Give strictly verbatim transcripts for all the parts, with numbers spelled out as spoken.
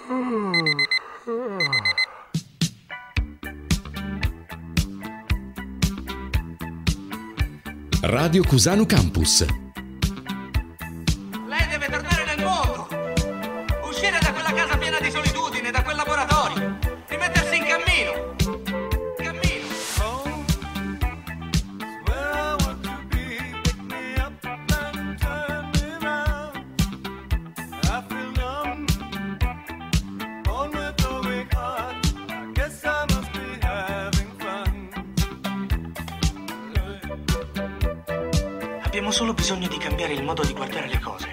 Radio Cusano Campus. Lei deve tornare nel mondo, uscire da quella casa piena di solitudine, da quel laboratorio, rimettersi in cammino. Cammino. Abbiamo solo bisogno di cambiare il modo di guardare le cose.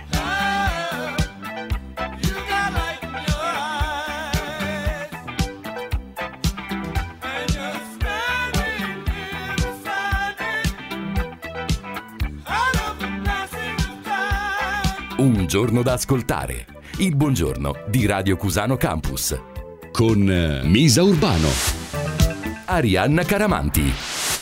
Un giorno da ascoltare. Il buongiorno di Radio Cusano Campus. Con eh, Misa Urbano. Arianna Caramanti.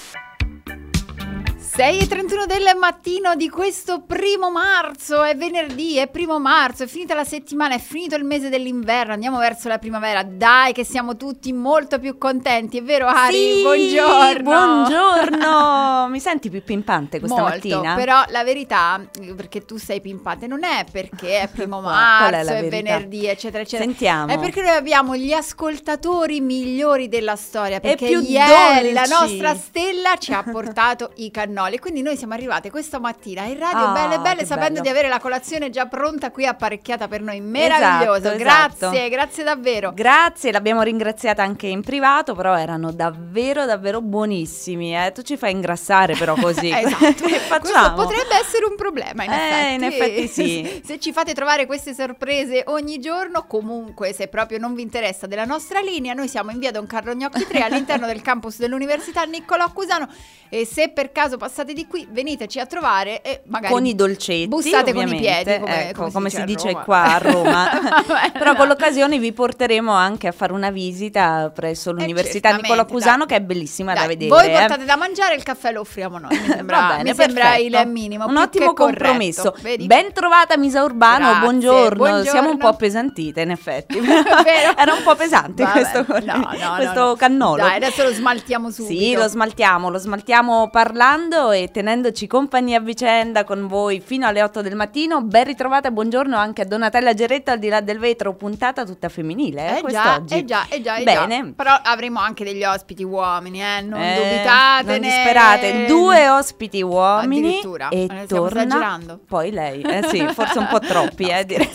sei e trentuno del mattino di questo primo marzo, è venerdì, è primo marzo, è finita la settimana, è finito il mese dell'inverno, andiamo verso la primavera, dai che siamo tutti molto più contenti, è vero Ari? Sì, buongiorno! Buongiorno! Mi senti più pimpante questa molto, mattina? Però la verità, perché tu sei pimpante, non è perché è primo Qual marzo, è la è, verità? venerdì, eccetera, eccetera. Sentiamo. È perché noi abbiamo gli ascoltatori migliori della storia, perché più ieri la dolci. nostra stella ci ha portato i cannoli. E quindi noi siamo arrivate questa mattina in radio Ah, belle belle che sapendo bello. di avere la colazione già pronta qui apparecchiata per noi, meraviglioso, Esatto, grazie, esatto. grazie davvero. Grazie, l'abbiamo ringraziata anche in privato, però erano davvero davvero buonissimi, eh. Tu ci fai ingrassare però così. Esatto, Che questo facciamo? potrebbe essere un problema in Eh, effetti. in effetti sì. Se ci fate trovare queste sorprese ogni giorno, comunque se proprio non vi interessa della nostra linea, noi siamo in via Don Carlo Gnocchi tre all'interno del campus dell'Università Niccolò Cusano e se per caso passate di qui veniteci a trovare e magari Con i dolcetti, bussate con i ovviamente, piedi come, ecco, come si dice a Roma. qua a Roma. Vabbè, Però no. con l'occasione vi porteremo anche a fare una visita presso l'Università certamente, Niccolò Cusano, dai. che è bellissima Dai, da vedere. voi eh. portate da mangiare, il caffè lo offriamo noi, mi sembra, Va bene, mi sembra perfetto. il minimo, un più ottimo che corretto. compromesso. Vedi? Ben trovata Misa Urbano, Grazie, buongiorno. buongiorno. Siamo un po' appesantite in effetti. Vero? Era un po' pesante Vabbè, questo, no, no, questo no, no. cannolo. Dai, adesso lo smaltiamo subito. Sì, lo smaltiamo, lo smaltiamo parlando e tenendoci compagnia a vicenda con voi fino alle otto del mattino. Ben ritrovata e buongiorno anche a Donatella Geretto al di là del vetro, puntata tutta femminile, eh, Eh già, quest'oggi. eh già, eh già, eh Bene. già. Però avremo anche degli ospiti uomini, eh, non Eh, dubitatene. non disperate, due ospiti uomini Addirittura. e Eh, stiamo torna esagerando. poi lei, eh sì, forse un po' troppi, eh, direi.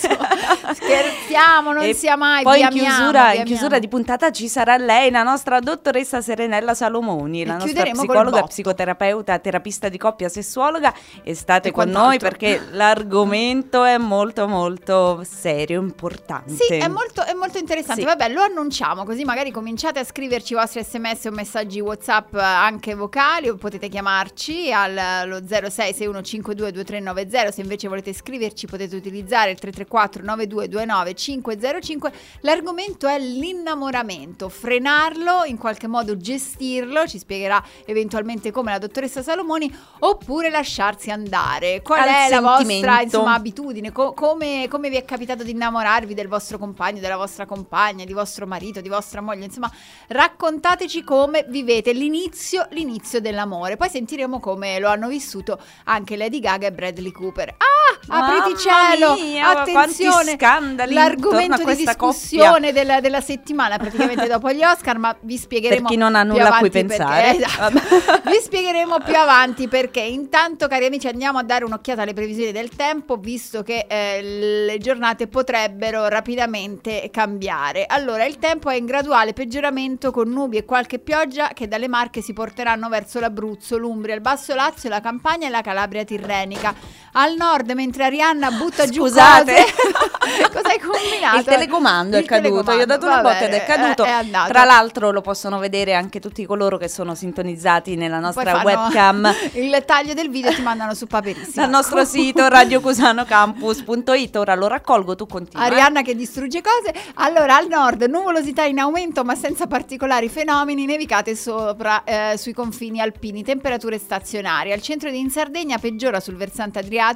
Scherziamo, non E sia mai, poi vi in amiamo, chiusura, vi in chiusura amiamo. di puntata ci sarà lei, la nostra dottoressa Serenella Salomoni, E la nostra chiuderemo col psicologa, botto. psicoterapeuta, terapista di coppia, sessuologa, e state E con quant'altro. noi perché l'argomento è molto molto serio, importante. Sì, è molto, è molto interessante. Sì. Vabbè, lo annunciamo, così magari cominciate a scriverci i vostri sms o messaggi WhatsApp, eh, anche vocali, o potete chiamarci allo zero sei sei uno cinque due due tre nove zero. Se invece volete scriverci potete utilizzare il tre tre quattro nove due due nove cinque zero cinque. L'argomento è l'innamoramento, frenarlo, in qualche modo gestirlo, ci spiegherà eventualmente come la dottoressa Salomoni, oppure lasciarsi andare. Qual Al è la vostra sentimento. insomma abitudine? Co- come, come vi è capitato di innamorarvi del vostro compagno, della vostra compagna, di vostro marito, di vostra moglie? Insomma, raccontateci come vivete l'inizio, l'inizio dell'amore. Poi sentiremo come lo hanno vissuto anche Lady Gaga e Bradley Cooper. Ah, apriti Mamma cielo! mia, Attenzione! quanti scandali intorno L'argomento a di questa discussione della, della settimana, praticamente dopo gli Oscar, ma vi spiegheremo Per chi non ha più nulla a cui avanti perché- pensare. esatto. Vi spiegheremo più avanti perché. Intanto, cari amici, andiamo a dare un'occhiata alle previsioni del tempo, visto che eh, le giornate potrebbero rapidamente cambiare. Allora, il tempo è in graduale peggioramento con nubi e qualche pioggia che dalle Marche si porteranno verso l'Abruzzo, l'Umbria, il Basso Lazio, la Campania e la Calabria tirrenica. Al nord, mentre Arianna butta giù Scusate. cose, cosa hai combinato? Il telecomando è Il caduto, telecomando, io ho dato una vabbè, botta ed è caduto. è andato. Tra l'altro lo possono vedere anche tutti coloro che sono sintonizzati nella Poi nostra fanno webcam il taglio del video e ti mandano su Paperissima. dal nostro sito radio cusano campus punto it. Ora lo raccolgo, tu continua. Arianna che distrugge cose. Allora, al nord nuvolosità in aumento ma senza particolari fenomeni, nevicate sopra eh, sui confini alpini, temperature stazionarie. Al centro di in Sardegna peggiora sul versante adriatico con nubi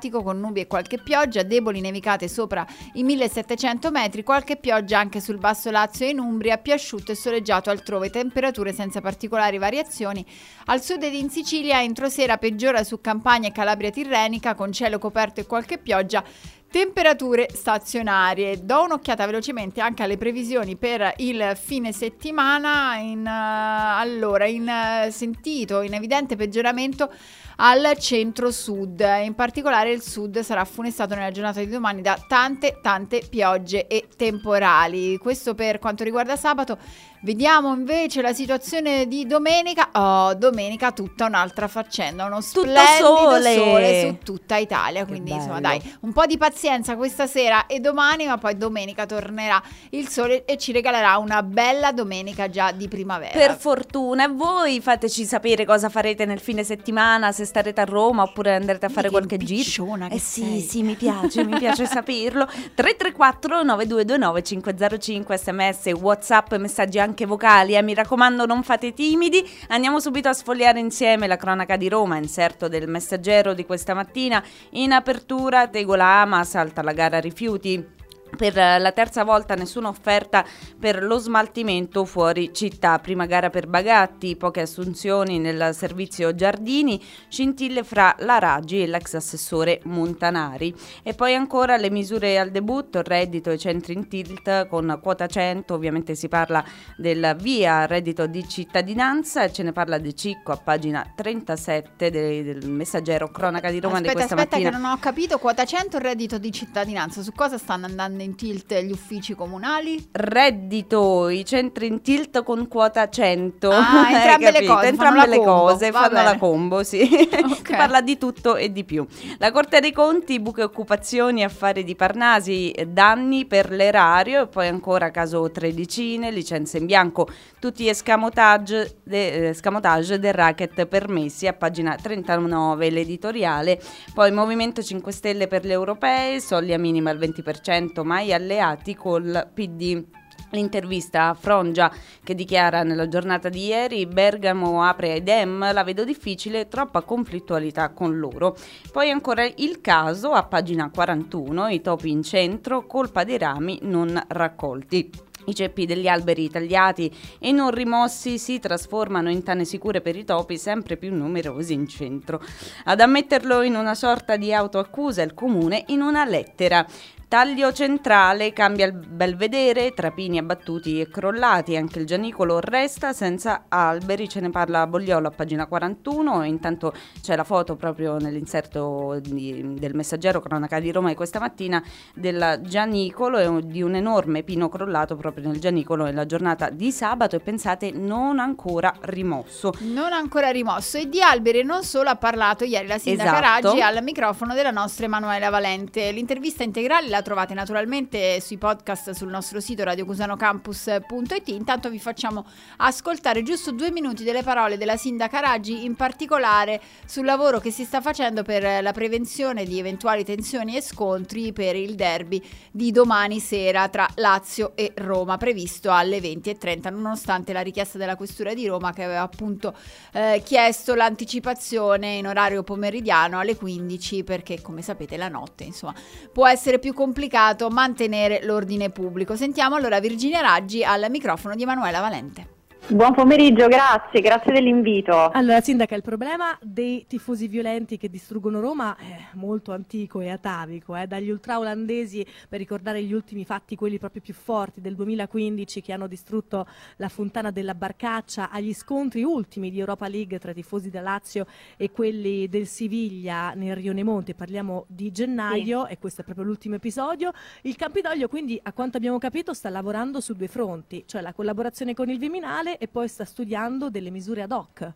nubi e qualche pioggia, deboli nevicate sopra i millesettecento metri, qualche pioggia anche sul basso Lazio e in Umbria, più asciutto e soleggiato altrove, temperature senza particolari variazioni. Al sud ed in Sicilia entro sera peggiora su Campania e Calabria Tirrenica con cielo coperto e qualche pioggia. Temperature stazionarie. Do un'occhiata velocemente anche alle previsioni per il fine settimana. In, uh, allora, in uh, sentito, in evidente peggioramento al centro-sud. In particolare il sud sarà funestato nella giornata di domani da tante tante piogge e temporali. Questo per quanto riguarda sabato. Vediamo invece la situazione di domenica. Oh, domenica tutta un'altra faccenda, uno splendido sole. sole su tutta Italia. Quindi bello. insomma dai, un po' di pazienza questa sera e domani, ma poi domenica tornerà il sole e ci regalerà una bella domenica già di primavera. Per fortuna. E voi fateci sapere cosa farete nel fine settimana, se starete a Roma oppure andrete a fare Che qualche giro. impicciona che Eh sì, sei. sì, mi piace, mi piace saperlo. tre tre quattro nove due due nove cinque zero cinque, sms, whatsapp, messaggi anche vocali, eh, mi raccomando non fate timidi. Andiamo subito a sfogliare insieme la cronaca di Roma, inserto del Messaggero di questa mattina. In apertura Tegolama salta la gara rifiuti. Per la terza volta nessuna offerta per lo smaltimento fuori città. Prima gara per Bagatti, poche assunzioni nel servizio Giardini, scintille fra la Raggi e l'ex assessore Montanari. E poi ancora le misure al debutto, reddito e centri in tilt con quota cento. Ovviamente si parla del via reddito di cittadinanza e ce ne parla De Cicco a pagina trentasette de- del Messaggero cronaca di Roma. Aspetta, di questa aspetta mattina. che non ho capito. Quota cento reddito di cittadinanza. Su cosa stanno andando in tilt gli uffici comunali? Reddito, i centri in tilt con quota cento. Ah, entrambe le capito? cose, entrambe fanno le la combo, cose va fanno bene. la combo, sì. Ok. Si parla di tutto e di più. La Corte dei Conti, buche occupazioni, affari di Parnasi, danni per l'erario. E poi ancora caso tredicine, licenze in bianco, tutti escamotage, de, escamotage del racket permessi a pagina trentanove l'editoriale. Poi Movimento cinque Stelle per le europee, soglia minima al venti per cento, mai alleati col P D. L'intervista a Frongia che dichiara nella giornata di ieri: Bergamo apre ai Dem, la vedo difficile, troppa conflittualità con loro. Poi ancora il caso a pagina quarantuno, i topi in centro, colpa dei rami non raccolti. I ceppi degli alberi tagliati e non rimossi si trasformano in tane sicure per i topi, sempre più numerosi in centro. Ad ammetterlo in una sorta di autoaccusa il comune in una lettera. Taglio centrale, cambia il belvedere, trapini abbattuti e crollati, anche il Gianicolo resta senza alberi, ce ne parla Bogliolo a pagina quarantuno. E intanto c'è la foto proprio nell'inserto di, del Messaggero cronaca di Roma di questa mattina del Gianicolo e di un enorme pino crollato proprio nel Gianicolo nella giornata di sabato e pensate non ancora rimosso. Non ancora rimosso. E di alberi non solo ha parlato ieri la sindaca Esatto. Raggi al microfono della nostra Emanuela Valente. L'intervista integrale la trovate naturalmente sui podcast sul nostro sito radio cusano campus punto it. Intanto vi facciamo ascoltare giusto due minuti delle parole della sindaca Raggi, in particolare sul lavoro che si sta facendo per la prevenzione di eventuali tensioni e scontri per il derby di domani sera tra Lazio e Roma, previsto alle venti e trenta, nonostante la richiesta della Questura di Roma che aveva appunto eh, chiesto l'anticipazione in orario pomeridiano alle quindici, perché come sapete la notte insomma può essere più complicato mantenere l'ordine pubblico. Sentiamo allora Virginia Raggi al microfono di Emanuela Valente. Buon pomeriggio, grazie, grazie dell'invito. Allora, Sindaca, il problema dei tifosi violenti che distruggono Roma è molto antico e atavico, eh? Dagli ultra-olandesi, per ricordare gli ultimi fatti, quelli proprio più forti del duemilaquindici che hanno distrutto la fontana della Barcaccia, agli scontri ultimi di Europa League tra i tifosi del Lazio e quelli del Siviglia nel Rione Monte, parliamo di gennaio, sì. E questo è proprio l'ultimo episodio. Il Campidoglio quindi, a quanto abbiamo capito, sta lavorando su due fronti, cioè la collaborazione con il Viminale e poi sta studiando delle misure ad hoc.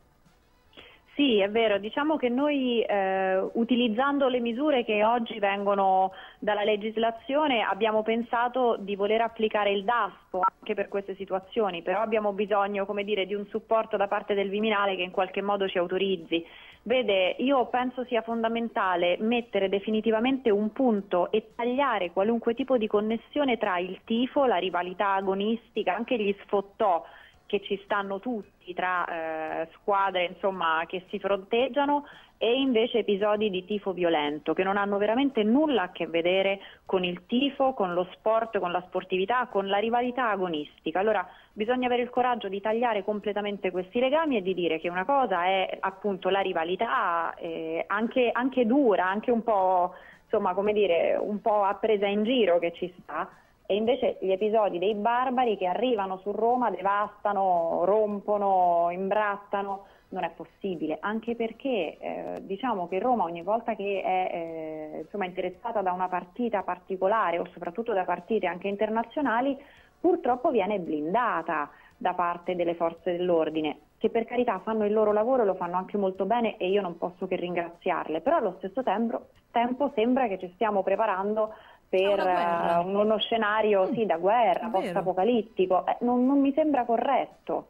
Sì, è vero, diciamo che noi eh, utilizzando le misure che oggi vengono dalla legislazione abbiamo pensato di voler applicare il DASPO anche per queste situazioni, però abbiamo bisogno, come dire, di un supporto da parte del Viminale che in qualche modo ci autorizzi. Vede, io penso sia fondamentale mettere definitivamente un punto e tagliare qualunque tipo di connessione tra il tifo, la rivalità agonistica, anche gli sfottò che ci stanno tutti tra eh, squadre insomma che si fronteggiano, e invece episodi di tifo violento che non hanno veramente nulla a che vedere con il tifo, con lo sport, con la sportività, con la rivalità agonistica. Allora bisogna avere il coraggio di tagliare completamente questi legami e di dire che una cosa è appunto la rivalità, eh, anche, anche dura, anche un po', insomma, come dire, un po' a presa in giro che ci sta, e invece gli episodi dei barbari che arrivano su Roma, devastano, rompono, imbrattano. Non è possibile, anche perché eh, diciamo che Roma ogni volta che è eh, insomma, interessata da una partita particolare o soprattutto da partite anche internazionali, purtroppo viene blindata da parte delle forze dell'ordine, che per carità fanno il loro lavoro e lo fanno anche molto bene e io non posso che ringraziarle, però allo stesso tempo, tempo sembra che ci stiamo preparando per uh, uno scenario sì, da guerra, post-apocalittico, eh, non, non mi sembra corretto.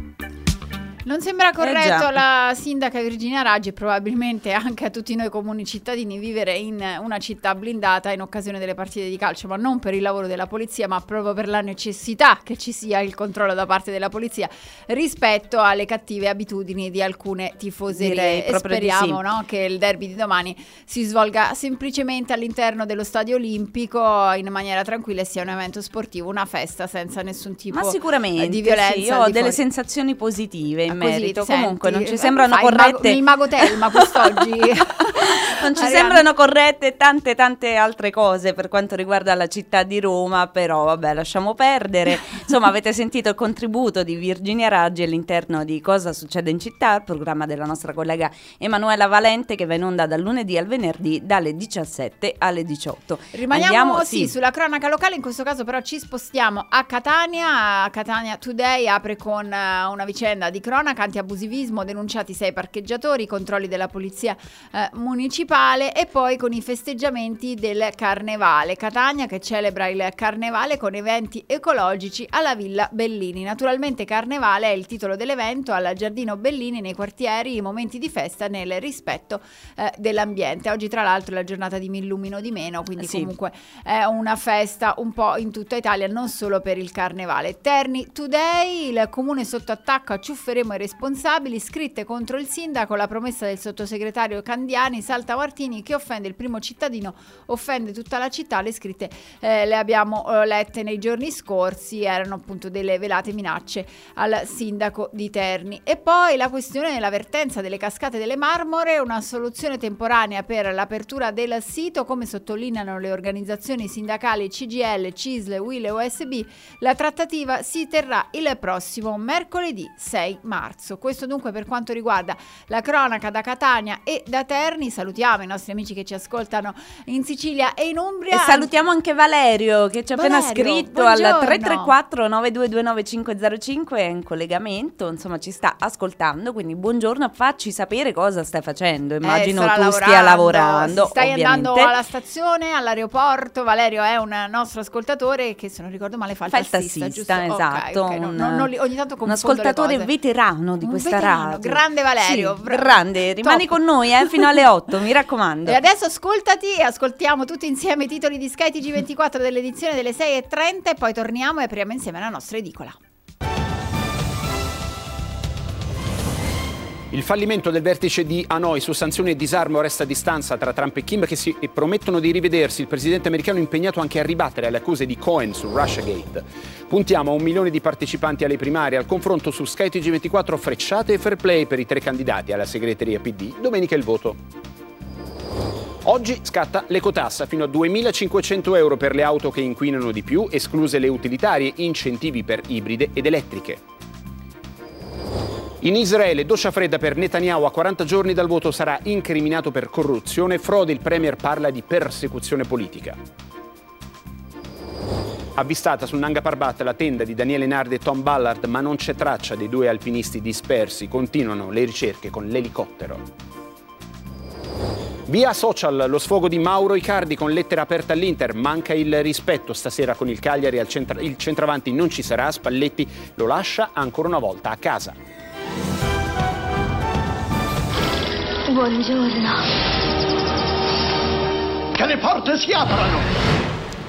Non sembra corretto eh alla sindaca Virginia Raggi e probabilmente anche a tutti noi comuni cittadini vivere in una città blindata in occasione delle partite di calcio, ma non per il lavoro della polizia, ma proprio per la necessità che ci sia il controllo da parte della polizia rispetto alle cattive abitudini di alcune tifoserie. Direi e proprio speriamo di sì. no, che il derby di domani si svolga semplicemente all'interno dello stadio olimpico in maniera tranquilla e sia un evento sportivo, una festa senza nessun tipo Ma sicuramente, di violenza. sì, io ho di delle fuori. sensazioni positive in Così, merito. senti, Comunque non ci eh, sembrano fai il corrette mago, il mago Telma quest'oggi. non ci Arianna. sembrano corrette tante tante altre cose per quanto riguarda la città di Roma, però vabbè, lasciamo perdere. Insomma, avete sentito il contributo di Virginia Raggi all'interno di Cosa succede in città, il programma della nostra collega Emanuela Valente che va in onda dal lunedì al venerdì dalle diciassette alle diciotto. Rimaniamo Andiamo, sì, sì. sulla cronaca locale, in questo caso però ci spostiamo a Catania. A Catania Today apre con uh, una vicenda di cronaca: antiabusivismo, denunciati sei parcheggiatori, controlli della polizia eh, municipale, e poi con i festeggiamenti del carnevale. Catania che celebra il carnevale con eventi ecologici alla Villa Bellini. Naturalmente carnevale è il titolo dell'evento al Giardino Bellini, nei quartieri, i momenti di festa nel rispetto eh, dell'ambiente. Oggi tra l'altro è la giornata di Mi illumino di meno, quindi sì. comunque è una festa un po' in tutta Italia, non solo per il carnevale. Terni Today, il comune sotto attacco, acciufferemo i responsabili, scritte contro il sindaco, la promessa del sottosegretario Candiani, Salta Martini, che offende il primo cittadino, offende tutta la città. Le scritte eh, le abbiamo eh, lette nei giorni scorsi, erano appunto delle velate minacce al sindaco di Terni. E poi la questione dell'avvertenza delle cascate delle Marmore, una soluzione temporanea per l'apertura del sito, come sottolineano le organizzazioni sindacali C G I L, C I S L, U I L e O S B. La trattativa si terrà il prossimo mercoledì sei marzo. Questo dunque per quanto riguarda la cronaca da Catania e da Terni. Salutiamo i nostri amici che ci ascoltano in Sicilia e in Umbria. E salutiamo anche Valerio che ci ha appena Valerio, scritto buongiorno. al tre tre quattro nove due due nove cinque zero cinque, è in collegamento, insomma ci sta ascoltando, quindi buongiorno, facci sapere cosa stai facendo. Immagino Eh, tu lavorando, stia lavorando. Stai ovviamente. andando alla stazione, all'aeroporto. Valerio è un nostro ascoltatore che, se non ricordo male, fa il Fa il tassista, tassista, giusto? esatto, Ok, ok, no, un- non- non li- ogni tanto un confondo le ascoltatore cose. veterano di Un questa veterano, radio. grande Valerio, Sì, bra- grande, rimani top. con noi eh, fino alle otto, mi raccomando. E adesso ascoltati e ascoltiamo tutti insieme i titoli di Sky T G ventiquattro dell'edizione delle sei e trenta e poi torniamo e apriamo insieme la nostra edicola. Il fallimento del vertice di Hanoi su sanzioni e disarmo resta a distanza tra Trump e Kim, che si promettono di rivedersi. Il presidente americano è impegnato anche a ribattere le accuse di Cohen su Russiagate. Puntiamo a un milione di partecipanti alle primarie. Al confronto su Sky T G ventiquattro, frecciate e fair play per i tre candidati alla segreteria P D. Domenica il voto. Oggi scatta l'ecotassa fino a duemilacinquecento euro per le auto che inquinano di più, escluse le utilitarie, incentivi per ibride ed elettriche. In Israele, doccia fredda per Netanyahu, a quaranta giorni dal voto sarà incriminato per corruzione e frode. Il premier parla di persecuzione politica. Avvistata sul Nanga Parbat la tenda di Daniele Nardi e Tom Ballard, ma non c'è traccia dei due alpinisti dispersi. Continuano le ricerche con l'elicottero. Via social, lo sfogo di Mauro Icardi con lettera aperta all'Inter. Manca il rispetto stasera con il Cagliari, al centra- il centravanti non ci sarà, Spalletti lo lascia ancora una volta a casa. Buongiorno. Che le porte si aprano! Ti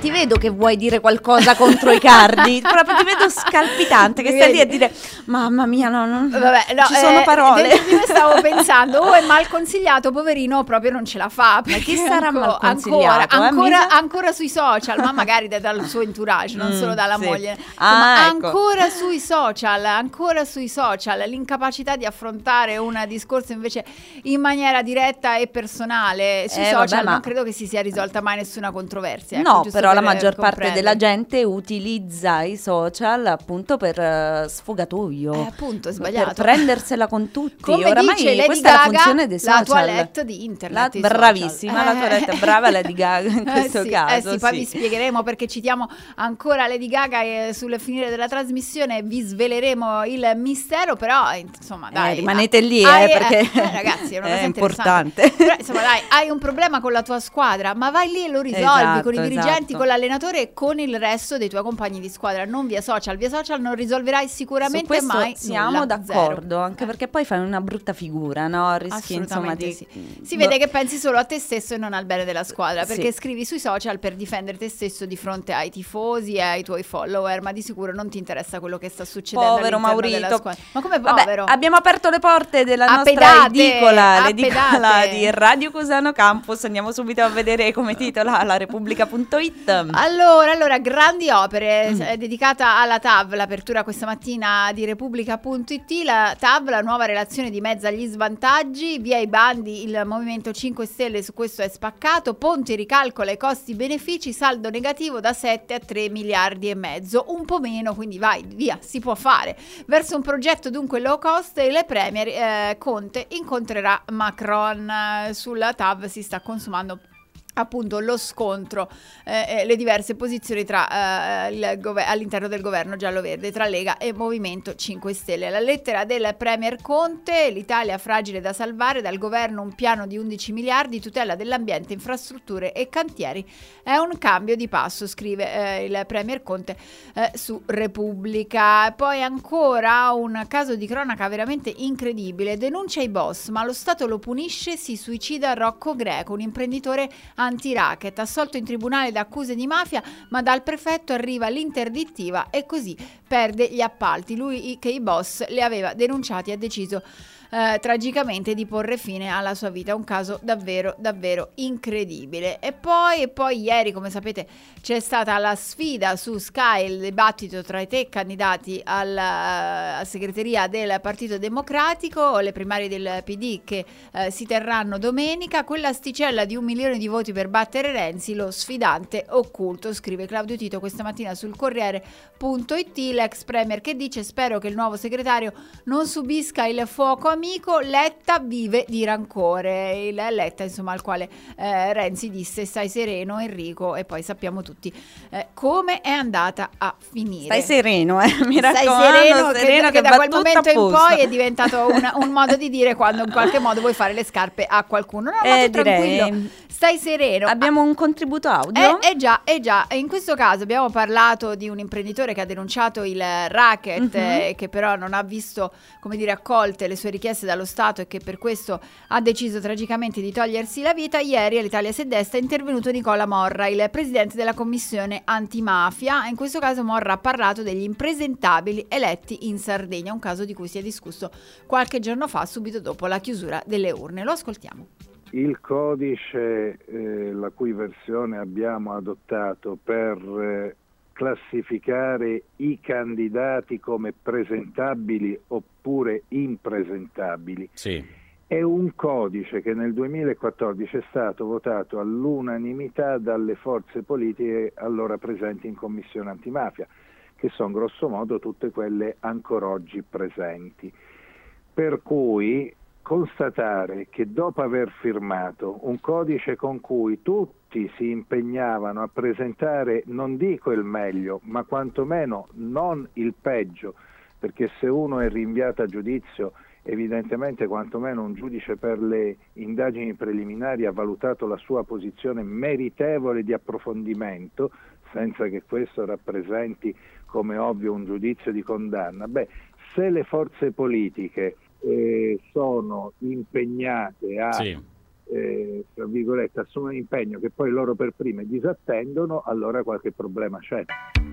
ti vedo che vuoi dire qualcosa contro i cardi, proprio ti vedo scalpitante che stai lì a dire mamma mia no, non Vabbè, no, ci sono eh, parole. dentro di me stavo pensando o è mal consigliato, poverino, proprio non ce la fa. Ma chi sarà anco- mal consigliato? Ancora, eh, ancora, Misa? ancora sui social, ma magari da- dal suo entourage, non Mm, solo dalla sì. moglie. Ah, Insomma, ecco. ancora sui social, ancora sui social, l'incapacità di affrontare un discorso invece in maniera diretta e personale sui Eh, social, vabbè, ma- non credo che si sia risolta mai nessuna controversia. ecco, No, giusto però la per, eh, maggior parte comprendere. della gente utilizza i social appunto per eh, sfogatoio, Eh, appunto, è per sbagliato. prendersela con tutti. Come Oramai dice Lady questa è la Gaga, funzione dei social. la toilette di internet, La- i social. bravissima, la Eh. toilette, brava Lady Gaga in questo eh sì, caso. Eh sì, poi sì. vi spiegheremo perché citiamo ancora Lady Gaga e sul finire della trasmissione vi sveleremo il mistero, però eh, insomma dai. Eh, rimanete lì, eh, hai- perché eh, ragazzi, è, una è cosa importante. interessante. Però, insomma dai, hai un problema con la tua squadra, ma vai lì e lo risolvi Esatto, con i dirigenti, esatto. con l'allenatore e con il resto dei tuoi compagni di squadra, non via social. Via social non risolverai Su sicuramente questo mai siamo nulla, d'accordo, zero. anche perché poi fai una brutta figura, no? Rischi insomma Assolutamente di sì. Si boh. vede che pensi solo a te stesso e non al bene della squadra, perché Sì. scrivi sui social per difendere te stesso di fronte ai tifosi e ai tuoi follower, ma di sicuro non ti interessa quello che sta succedendo Povero all'interno Maurito. della squadra. Ma come Vabbè, povero? abbiamo aperto le porte della A nostra pedate, edicola, a l'edicola pedate. di Radio Cusano Campus. Andiamo subito a vedere come titola la Repubblica punto it. Allora, allora, grandi opere, Mm. è dedicata alla T A V, l'apertura questa mattina di Repubblica punto it, la T A V, la nuova relazione di mezzo agli svantaggi, via i bandi, il Movimento cinque Stelle su questo è spaccato, Ponti ricalcola i costi-benefici, saldo negativo da sette a tre miliardi e mezzo, un po' meno, quindi vai, via, si può fare. Verso un progetto dunque low cost, il Premier eh, Conte incontrerà Macron. Eh, sulla T A V si sta consumando appunto lo scontro, eh, eh, le diverse posizioni tra eh, il gover- all'interno del governo giallo-verde tra Lega e Movimento cinque Stelle. La lettera del Premier Conte: l'Italia fragile da salvare, dal governo un piano di undici miliardi, tutela dell'ambiente, infrastrutture e cantieri, è un cambio di passo, scrive eh, il Premier Conte eh, su Repubblica. Poi ancora un caso di cronaca veramente incredibile, denuncia i boss ma lo Stato lo punisce, si suicida Rocco Greco, un imprenditore anti-racket, assolto in tribunale da accuse di mafia, ma dal prefetto arriva l'interdittiva e così perde gli appalti. Lui che i boss li aveva denunciati ha deciso eh, tragicamente di porre fine alla sua vita, un caso davvero davvero incredibile. E poi, e poi ieri, come sapete, c'è stata la sfida su Sky, il dibattito tra i tre candidati alla, alla segreteria del Partito Democratico, le primarie del P D che eh, si terranno domenica, quella asticella di un milione di voti per battere Renzi, lo sfidante occulto, scrive Claudio Tito questa mattina sul Corriere punto it, l'ex premier che dice: spero che il nuovo segretario non subisca il fuoco amico, Letta vive di rancore. Il Letta, insomma, al quale eh, Renzi disse: stai sereno Enrico, e poi sappiamo tutti eh, come è andata a finire. Stai sereno, eh, mi Stai raccomando, sereno, che, sereno che che da va quel tutto momento a in posto. poi è diventato una- un modo di dire quando in qualche modo vuoi fare le scarpe a qualcuno. No, ma Eh, tu direi. tranquillo, stai sereno. Abbiamo un contributo audio? Eh, eh già, eh già, e in questo caso abbiamo parlato di un imprenditore che ha denunciato il racket, Mhm. eh, che però non ha visto, come dire, accolte le sue richieste dallo Stato e che per questo ha deciso tragicamente di togliersi la vita. Ieri all'Italia Si Destra è intervenuto Nicola Morra, il presidente della commissione antimafia. In questo caso Morra ha parlato degli impresentabili eletti in Sardegna, un caso di cui si è discusso qualche giorno fa, subito dopo la chiusura delle urne. Lo ascoltiamo. Il codice, eh, la cui versione abbiamo adottato per eh, classificare i candidati come presentabili oppure impresentabili, Sì. è un codice che nel duemilaquattordici è stato votato all'unanimità dalle forze politiche allora presenti in Commissione Antimafia, che sono grosso modo tutte quelle ancora oggi presenti. Per cui constatare che dopo aver firmato un codice con cui tutti si impegnavano a presentare, non dico il meglio, ma quantomeno non il peggio, perché se uno è rinviato a giudizio, evidentemente quantomeno un giudice per le indagini preliminari ha valutato la sua posizione meritevole di approfondimento, senza che questo rappresenti come ovvio un giudizio di condanna. Beh, se le forze politiche eh, sono impegnate a Sì. eh, tra virgolette, assumono un impegno che poi loro per prime disattendono, allora qualche problema c'è.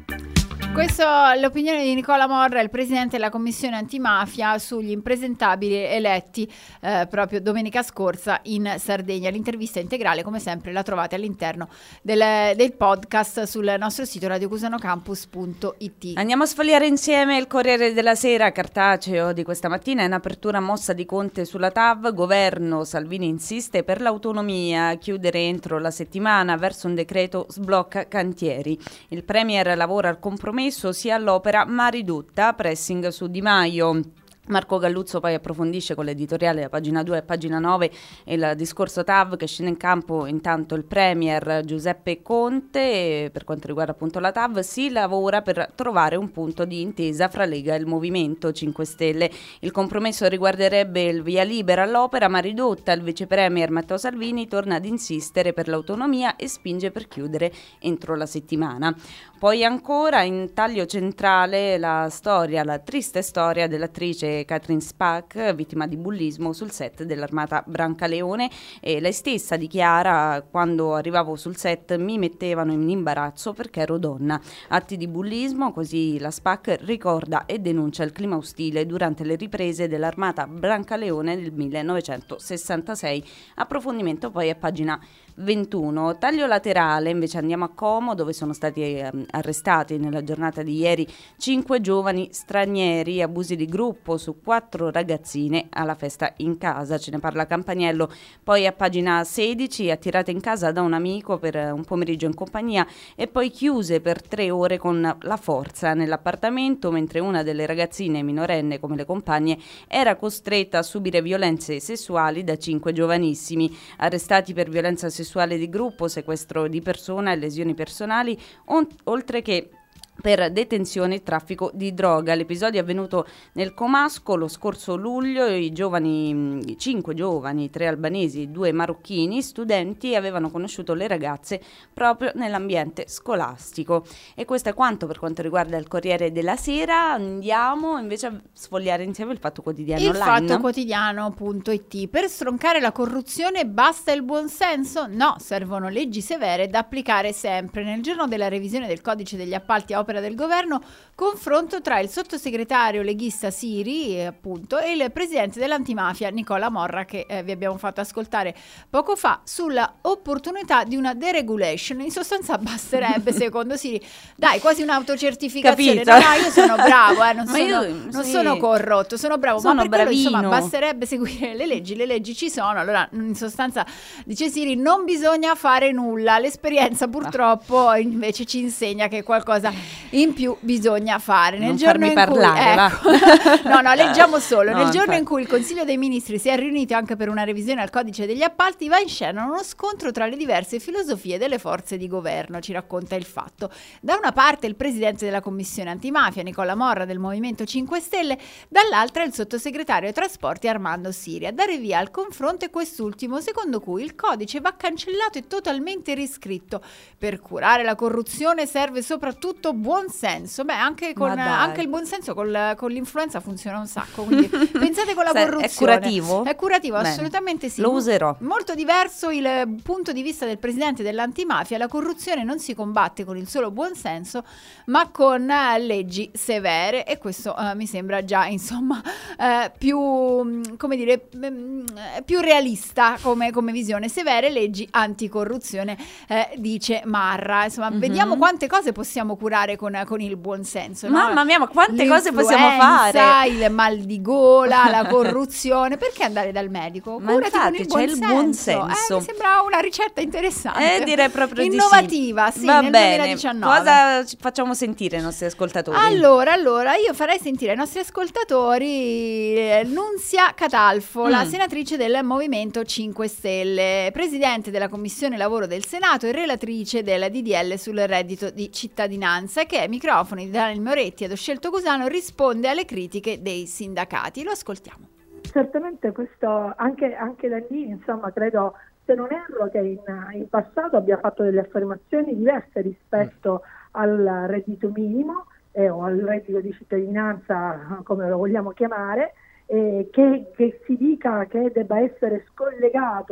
Questa è l'opinione di Nicola Morra, il presidente della commissione antimafia, sugli impresentabili eletti eh, proprio domenica scorsa in Sardegna. L'intervista integrale, come sempre, la trovate all'interno del, del podcast sul nostro sito radio cusano campus punto it. Andiamo a sfogliare insieme il Corriere della Sera, cartaceo di questa mattina. In apertura mossa di Conte sulla T A V, governo, Salvini insiste per l'autonomia, chiudere entro la settimana, verso un decreto sblocca cantieri. Il Premier lavora al compromesso sia all'opera ma ridotta, pressing su Di Maio. Marco Galluzzo poi approfondisce con l'editoriale a pagina due e pagina nove il discorso T A V, che scende in campo intanto il Premier Giuseppe Conte. E per quanto riguarda appunto la T A V, si lavora per trovare un punto di intesa fra Lega e il Movimento cinque Stelle. Il compromesso riguarderebbe il via libera all'opera ma ridotta. Il vice premier Matteo Salvini torna ad insistere per l'autonomia e spinge per chiudere entro la settimana. Poi ancora in taglio centrale la storia, la triste storia dell'attrice Catherine Spack, vittima di bullismo sul set dell'Armata Brancaleone. E lei stessa dichiara: quando arrivavo sul set mi mettevano in imbarazzo perché ero donna. Atti di bullismo, così la Spack ricorda e denuncia il clima ostile durante le riprese dell'Armata Brancaleone del millenovecentosessantasei. Approfondimento poi a pagina ventuno. Taglio laterale, invece andiamo a Como, dove sono stati eh, arrestati nella giornata di ieri cinque giovani stranieri, abusi di gruppo su quattro ragazzine alla festa in casa. Ce ne parla Campaniello. Poi a pagina sedici, attirate in casa da un amico per un pomeriggio in compagnia e poi chiuse per tre ore con la forza nell'appartamento, mentre una delle ragazzine, minorenne come le compagne, era costretta a subire violenze sessuali da cinque giovanissimi. Arrestati per violenza sessuale sessuale di gruppo, sequestro di persona e lesioni personali, on- oltre che per detenzione e traffico di droga. L'episodio è avvenuto nel Comasco lo scorso luglio. I giovani, i cinque giovani, tre albanesi, due marocchini, studenti, avevano conosciuto le ragazze proprio nell'ambiente scolastico. E questo è quanto per quanto riguarda il Corriere della Sera. Andiamo invece a sfogliare insieme il Fatto Quotidiano il online. Fatto Quotidiano punto it. Per stroncare la corruzione basta il buonsenso? No, servono leggi severe da applicare sempre. Nel giorno della revisione del codice degli appalti a opera del governo, confronto tra il sottosegretario leghista Siri eh, appunto e il presidente dell'antimafia Nicola Morra, che eh, vi abbiamo fatto ascoltare poco fa, sulla opportunità di una deregulation. In sostanza basterebbe, secondo Siri, dai, quasi un'autocertificazione. No, no, io sono bravo, eh, non, Ma sono, io, non sì. sono corrotto, sono bravo, Sono ma per quello, bravino. insomma, basterebbe seguire le leggi, le leggi ci sono. Allora, in sostanza, dice Siri, non bisogna fare nulla. L'esperienza purtroppo invece ci insegna che qualcosa in più bisogna fare. Nel Non giorno farmi in parlare, cui, ecco, no, no, leggiamo solo. No, Nel giorno infatti. in cui il Consiglio dei Ministri si è riunito anche per una revisione al codice degli appalti, va in scena uno scontro tra le diverse filosofie delle forze di governo, ci racconta il Fatto. Da una parte il presidente della commissione antimafia Nicola Morra del Movimento cinque Stelle, dall'altra il sottosegretario ai trasporti Armando Siri. A dare via al confronto è quest'ultimo, secondo cui il codice va cancellato e totalmente riscritto. Per curare la corruzione serve soprattutto buon senso. Beh, anche, con, anche il buon senso col, con l'influenza funziona un sacco. Quindi pensate con la Se- corruzione. è curativo? È curativo, Bene. assolutamente sì. Lo userò. Molto diverso il punto di vista del presidente dell'antimafia. La corruzione non si combatte con il solo buon senso, ma con eh, leggi severe. E questo eh, mi sembra già, insomma, eh, più, mh, come dire, mh, più realista come, come visione. Severe leggi anticorruzione, eh, dice Marra. Insomma, Mhm. vediamo quante cose possiamo curare con, con il buon senso. no? Mamma mia, ma quante cose possiamo L'influenza, fare? il mal di gola, la corruzione. Perché andare dal medico? Ma Curati con infatti, il c'è buon il buon senso. senso. Eh, mi sembra una ricetta interessante. Eh, direi proprio di sì. Innovativa, sì, Va nel bene. duemiladiciannove. Cosa ci facciamo sentire ai nostri ascoltatori? Allora, allora, io farei sentire ai nostri ascoltatori eh, Nunzia Catalfo, Mm. la senatrice del Movimento cinque Stelle, presidente della Commissione Lavoro del Senato e relatrice del D D L sul reddito di cittadinanza, che ai microfoni di Daniel Moretti ed Oscelto Cusano risponde alle critiche dei sindacati. Lo ascoltiamo. Certamente questo, anche, anche da lì, insomma, credo, se non erro, che in, in passato abbia fatto delle affermazioni diverse rispetto al reddito minimo eh, o al reddito di cittadinanza, come lo vogliamo chiamare, eh, che, che si dica che debba essere scollegato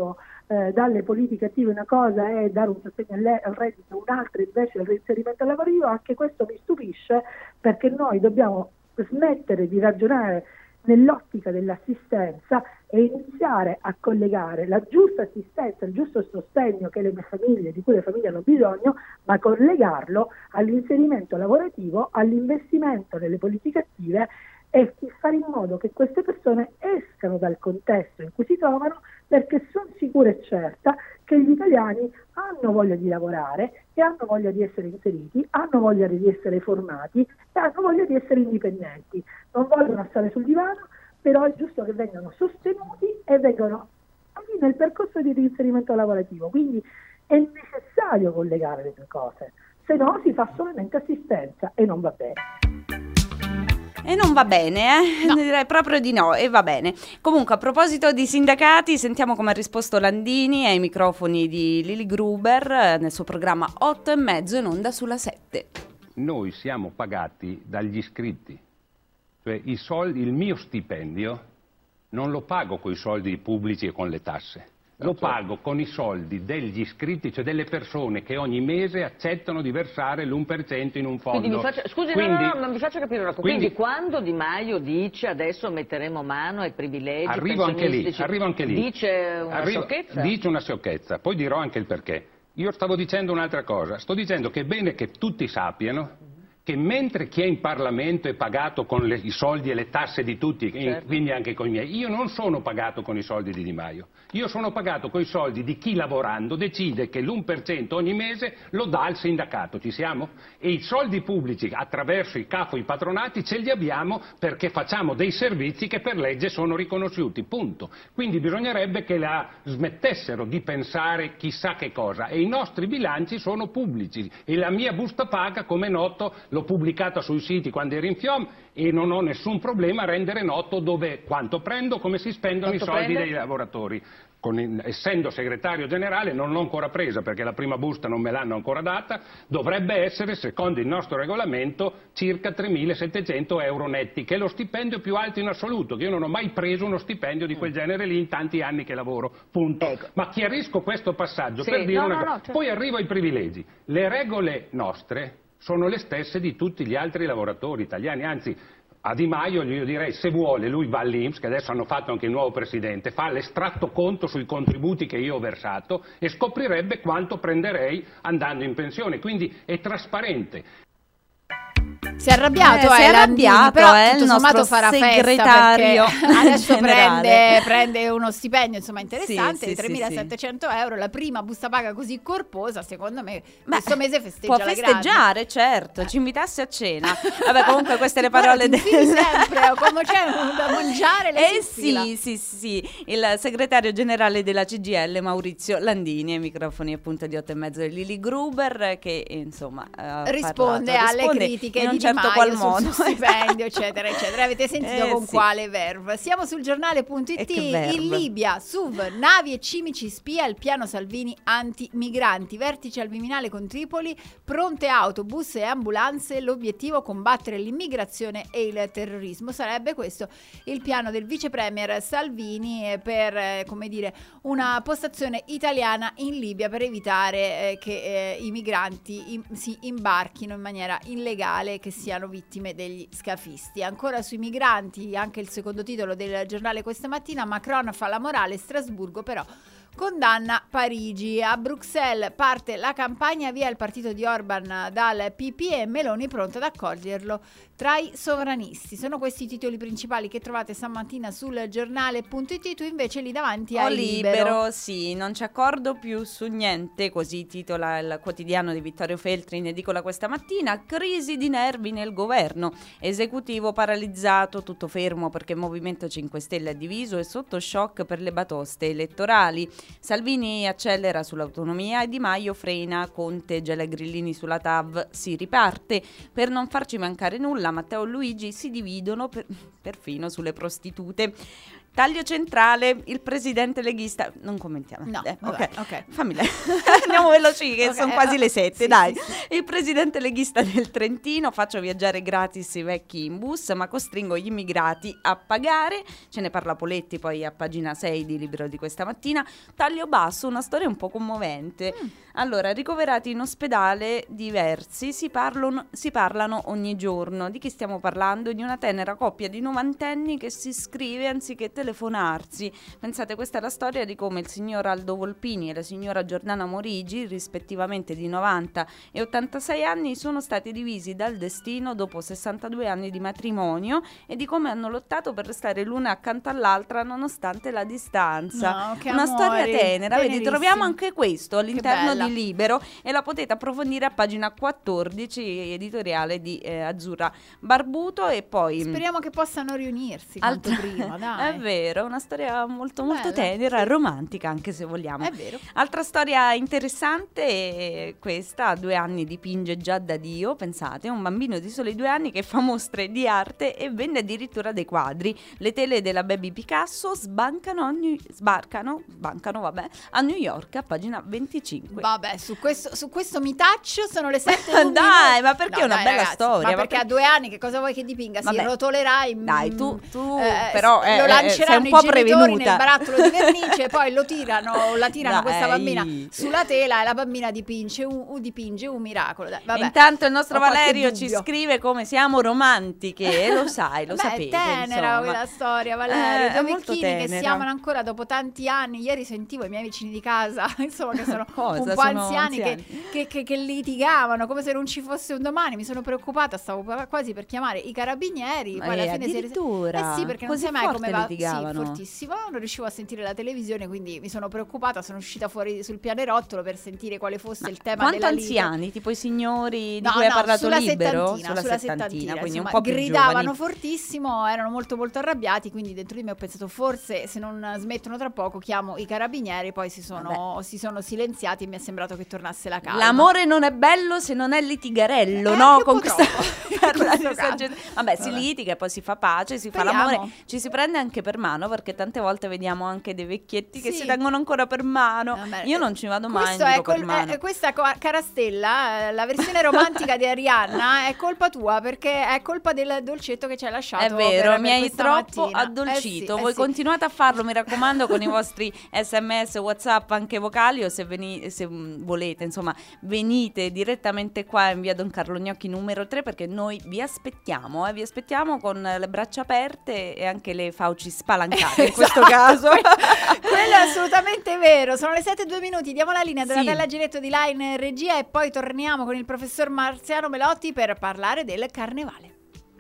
eh, dalle politiche attive una cosa è dare un sostegno al, al reddito, un'altra invece è il reinserimento lavorativo. Anche questo mi stupisce, perché noi dobbiamo smettere di ragionare nell'ottica dell'assistenza e iniziare a collegare la giusta assistenza, il giusto sostegno che le famiglie, di cui le famiglie hanno bisogno, ma collegarlo all'inserimento lavorativo, all'investimento nelle politiche attive e fare in modo che queste persone escano dal contesto in cui si trovano, perché sono sicura e certa che gli italiani hanno voglia di lavorare e hanno voglia di essere inseriti, hanno voglia di essere formati e hanno voglia di essere indipendenti. Non vogliono stare sul divano, però è giusto che vengano sostenuti e vengano nel percorso di reinserimento lavorativo. Quindi è necessario collegare le due cose, se no si fa solamente assistenza e non va bene. E non va bene, eh? No. Direi proprio di no, e va bene. Comunque, a proposito di sindacati, sentiamo come ha risposto Landini ai microfoni di Lili Gruber eh, nel suo programma otto e mezzo in onda sulla sette. Noi siamo pagati dagli iscritti, cioè i soldi, il mio stipendio non lo pago con i soldi pubblici e con le tasse. Lo pago con i soldi degli iscritti, cioè delle persone che ogni mese accettano di versare l'uno per cento in un fondo. Quindi mi faccia, scusi, quindi, no, no, no, ma mi faccia capire una cosa. Quindi, quindi quando Di Maio dice adesso metteremo mano ai privilegi arrivo anche lì, arrivo anche lì. Dice una arrivo, sciocchezza? Dice una sciocchezza, poi dirò anche il perché. Io stavo dicendo un'altra cosa, sto dicendo che è bene che tutti sappiano che mentre chi è in Parlamento è pagato con le, i soldi e le tasse di tutti, certo, quindi anche con i miei, io non sono pagato con i soldi di Di Maio, io sono pagato con i soldi di chi lavorando decide che l'uno per cento ogni mese lo dà al sindacato, ci siamo? E i soldi pubblici attraverso i capo, i patronati, ce li abbiamo perché facciamo dei servizi che per legge sono riconosciuti, punto. Quindi bisognerebbe che la smettessero di pensare chissà che cosa, e i nostri bilanci sono pubblici e la mia busta paga, come è noto, l'ho pubblicata sui siti quando ero in F I O M e non ho nessun problema a rendere noto dove, quanto prendo, come si spendono Quanto i soldi prende? dei lavoratori. Con, essendo segretario generale non l'ho ancora presa perché la prima busta non me l'hanno ancora data, dovrebbe essere, secondo il nostro regolamento, circa tremilasettecento euro netti, che è lo stipendio più alto in assoluto, che io non ho mai preso uno stipendio di quel genere lì in tanti anni che lavoro, punto. Ecco. Ma chiarisco questo passaggio Sì, per dire no, una no, cosa, no, certo. poi arrivo ai privilegi. Le regole nostre sono le stesse di tutti gli altri lavoratori italiani, anzi a Di Maio io direi, se vuole, lui va all'I N P S, che adesso hanno fatto anche il nuovo presidente, fa l'estratto conto sui contributi che io ho versato e scoprirebbe quanto prenderei andando in pensione, quindi è trasparente. Si è arrabbiato, Eh, si è eh, Landini, arrabbiato, però eh, tutto il sommato nostro farà festa segretario perché adesso generale. prende, prende uno stipendio insomma interessante, Sì, sì, tremilasettecento euro, la prima busta paga così corposa, secondo me Beh, questo mese festeggia può la grande. festeggiare, certo, ci invitasse a cena. Vabbè, comunque queste le parole Guarda, ti del... infili sempre, come c'è da mangiare le Eh si infila. sì, sì, sì, il segretario generale della C G I L Maurizio Landini, ai microfoni appunto di otto e mezzo di Lili Gruber, che insomma ha risponde parlato, alle risponde critiche in un di Di certo Maio qual sul modo. suo stipendio eccetera eccetera. Avete sentito Eh, con sì. quale verve? Siamo sul giornale punto E it. che verve. In Libia, S U V, navi e cimici spia, il piano Salvini anti-migranti, vertice al Viminale con Tripoli, pronte autobus e ambulanze, l'obiettivo combattere l'immigrazione e il terrorismo. Sarebbe questo il piano del vice premier Salvini eh, per eh, come dire una postazione italiana in Libia per evitare eh, che eh, i migranti im- si imbarchino in maniera illegale, che siano vittime degli scafisti. Ancora sui migranti, anche il secondo titolo del giornale questa mattina, Macron fa la morale, Strasburgo però condanna Parigi. A Bruxelles parte la campagna, via il partito di Orban dal P P e Meloni pronta ad accoglierlo tra i sovranisti. Sono questi i titoli principali che trovate stamattina sul giornale punto it. Tu invece lì davanti Ho hai libero, Libero. sì, non ci accordo più su niente, così titola il quotidiano di Vittorio Feltri in edicola questa mattina. Crisi di nervi nel governo, esecutivo paralizzato, tutto fermo perché il Movimento cinque Stelle è diviso e sotto shock per le batoste elettorali. Salvini accelera sull'autonomia e Di Maio frena, Conte gela grillini sulla T A V, si riparte. Per non farci mancare nulla, Matteo e Luigi si dividono per, perfino sulle prostitute. Taglio centrale, il presidente leghista. Non commentiamo. No, eh, vabbè, ok. ok. Fammi le... Andiamo veloci che Ok, sono quasi le sette, sì, dai. sì, sì. Il presidente leghista del Trentino, faccio viaggiare gratis i vecchi in bus, ma costringo gli immigrati a pagare. Ce ne parla Poletti poi a pagina sei di Libero di questa mattina. Taglio basso, una storia un po' commovente. Mm. Allora, ricoverati in ospedale diversi si parlano, si parlano ogni giorno. Di chi stiamo parlando? Di una tenera coppia di novantenni che si scrive anziché telefonarsi. Pensate, questa è la storia di come il signor Aldo Volpini e la signora Giordana Morigi, rispettivamente di novanta e ottantasei anni, sono stati divisi dal destino dopo sessantadue anni di matrimonio, e di come hanno lottato per restare l'una accanto all'altra nonostante la distanza. No, che una amori, storia tenera, vedi, tenerissimo. troviamo anche questo all'interno bella. di Libero, e la potete approfondire a pagina quattordici, editoriale di eh, Azzurra Barbuto. E poi Speriamo che possano riunirsi quanto Altra- prima, dai. È vero, una storia molto molto Bella, tenera, sì. romantica anche se vogliamo. È vero. Altra storia interessante è questa: a due anni dipinge già da Dio, pensate, un bambino di soli due anni che fa mostre di arte e vende addirittura dei quadri. Le tele della Baby Picasso sbancano a New, sbarcano, sbancano, vabbè, a New York a pagina venticinque. Vabbè, su questo, su questo mi taccio, sono le sette. Dai, ma perché è una dai, bella ragazzi, storia? Ma Ma perché per- a due anni che cosa vuoi che dipinga? Vabbè. Si rotolerà in... Dai, tu, tu eh, però eh, lo eh, lanceranno sei un po' i genitori prevenuta. nel barattolo di vernice, poi lo tirano, la tirano Dai. questa bambina sulla tela e la bambina dipinge un, un- dipinge un miracolo. Dai, vabbè. Intanto il nostro Ho qualche Valerio ci dubbio. scrive come siamo romantiche, e lo sai, lo Beh, sapevi. è tenera insomma. quella storia, Valerio. Eh, è Due molto vecchini che tenera. si amano ancora dopo tanti anni. Ieri sentivo i miei vicini di casa, insomma, che sono Cosa? un po' Sono anziani, che, anziani? che, che- che litigavano come se non ci fosse un domani. Mi sono preoccupata, stavo quasi per chiamare i carabinieri. Poi alla Eh, fine si è resa- addirittura? Eh sì, perché Così non sai mai come forte va. Sì, litigavano? fortissimo. Non riuscivo a sentire la televisione, quindi mi sono preoccupata. Sono uscita fuori sul pianerottolo per sentire quale fosse il tema Quanto della lite. anziani? Tipo i signori di No, cui ha no, parlato sulla Libero? settantina, sulla settantina, quindi insomma, un po' più gridavano giovani. fortissimo, erano molto molto arrabbiati, quindi dentro di me ho pensato forse se non smettono tra poco chiamo i carabinieri, poi si sono, si sono silenziati e mi è sembrato che tornasse la calma. L'amore non è bello se non è litigarello, Eh, no? anche un Con po' questa troppo. parlare In questo esagerato. caso. Vabbè, si Vabbè. litiga e poi si fa pace, si fa Speriamo. l'amore, ci si prende anche per mano, perché tante volte vediamo anche dei vecchietti che Sì. si tengono ancora per mano. Vabbè, Io non ci vado mai in Questo giro è per col- mano. eh, questa co- Carastella, eh, la versione romantica di Arianna è colpa tua, perché è colpa del dolcetto che ci hai lasciato. È vero, per- mi per hai questa troppo mattina. addolcito. Eh sì, Voi eh sì. continuate a farlo, mi raccomando, con i vostri sms, whatsapp, anche vocali, o se, veni- se mm, volete, insomma, venite direttamente qua in via Don Carlo Gnocchi numero tre, perché noi vi aspettiamo, eh, vi aspettiamo con le braccia aperte e anche le fauci spalancate in questo caso. Quello è assolutamente vero. Sono le sette e due minuti. Diamo la linea della Sì. Bella Giretto di Line Regia e poi torniamo con il professor Marziano Melotti per parlare del carnevale.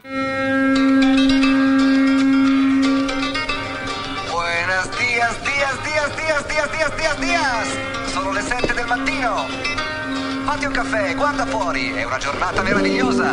Buenos dias, dias, dias, dias, dias, dias, dias, dias. Sono le sette del mattino. Fatti un caffè, guarda fuori, è una giornata meravigliosa.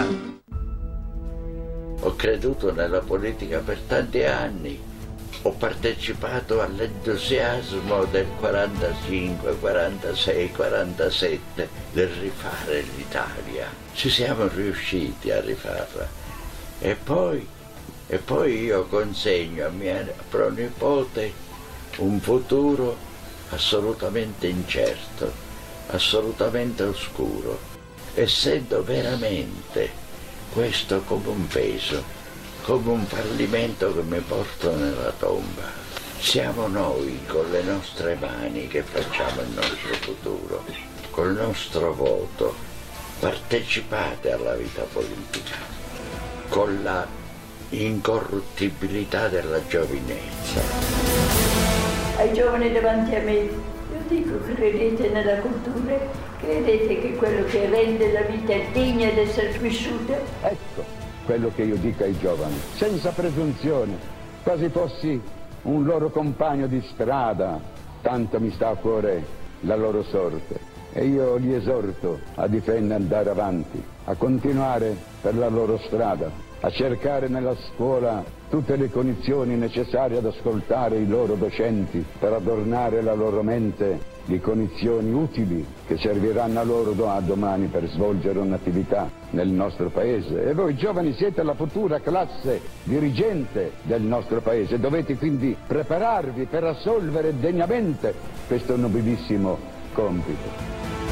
Ho creduto nella politica per tanti anni. Ho partecipato all'entusiasmo del quarantacinque, quarantasei, quarantasette del rifare l'Italia. Ci siamo riusciti a rifarla. E poi, e poi io consegno a mia pronipote un futuro assolutamente incerto, assolutamente oscuro, essendo veramente questo come un peso, come un fallimento che mi porto nella tomba. Siamo noi con le nostre mani che facciamo il nostro futuro, col nostro voto. Partecipate alla vita politica con la incorruttibilità della giovinezza. Ai giovani davanti a me, io dico: credete nella cultura, credete che quello che rende la vita degna di essere vissuta. Ecco quello che io dico ai giovani, senza presunzione, quasi fossi un loro compagno di strada, tanto mi sta a cuore la loro sorte. E io li esorto a difendere, andare avanti, a continuare per la loro strada, a cercare nella scuola tutte le condizioni necessarie ad ascoltare i loro docenti per adornare la loro mente di condizioni utili che serviranno a loro da domani per svolgere un'attività nel nostro paese. E voi giovani siete la futura classe dirigente del nostro paese, dovete quindi prepararvi per assolvere degnamente questo nobilissimo compito.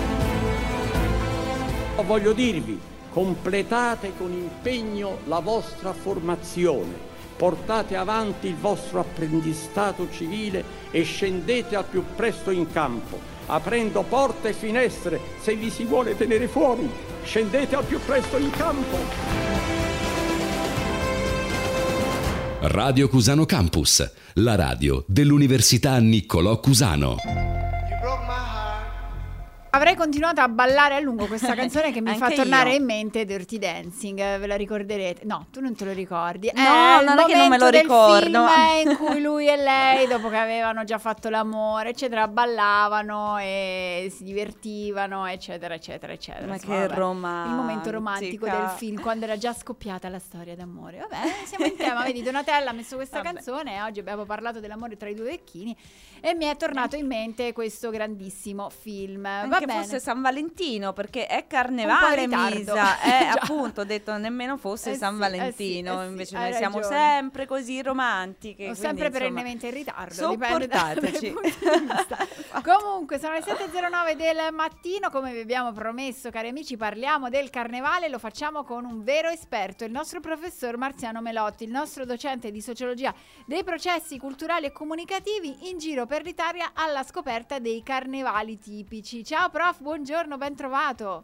Voglio dirvi, completate con impegno la vostra formazione, portate avanti il vostro apprendistato civile e scendete al più presto in campo, aprendo porte e finestre. Se vi si vuole tenere fuori, scendete al più presto in campo. Radio Cusano Campus, la radio dell'Università Niccolò Cusano. Avrei continuato a ballare a lungo questa canzone che mi Anche fa tornare io. in mente Dirty Dancing, ve la ricorderete? No, tu non te lo ricordi. No, è non il è che non me lo momento del ricordo. film in cui lui e lei, dopo che avevano già fatto l'amore, eccetera, ballavano e si divertivano, eccetera, eccetera, eccetera. Ma Insomma, che vabbè, romantica. il momento romantico del film, quando era già scoppiata la storia d'amore. Vabbè, siamo in tema, vedi, Donatella ha messo questa Vabbè. canzone e oggi abbiamo parlato dell'amore tra i due vecchini e mi è tornato in mente questo grandissimo film. Va Anche bene. fosse San Valentino, perché è Un po' carnevale, in ritardo. Misa. Eh, Già. appunto, ho detto nemmeno fosse Eh San sì, Valentino. eh sì, eh sì, Invece hai noi siamo ragione. sempre così romantiche. Sono quindi, sempre insomma, perennemente in ritardo, dipende da- dai sopportateci. punti di vista. Comunque sono le sette e zero nove del mattino, come vi abbiamo promesso, cari amici, parliamo del carnevale, lo facciamo con un vero esperto, il nostro professor Marziano Melotti, il nostro docente di sociologia dei processi culturali e comunicativi, in giro per l'Italia alla scoperta dei carnevali tipici. Ciao prof, buongiorno, ben trovato.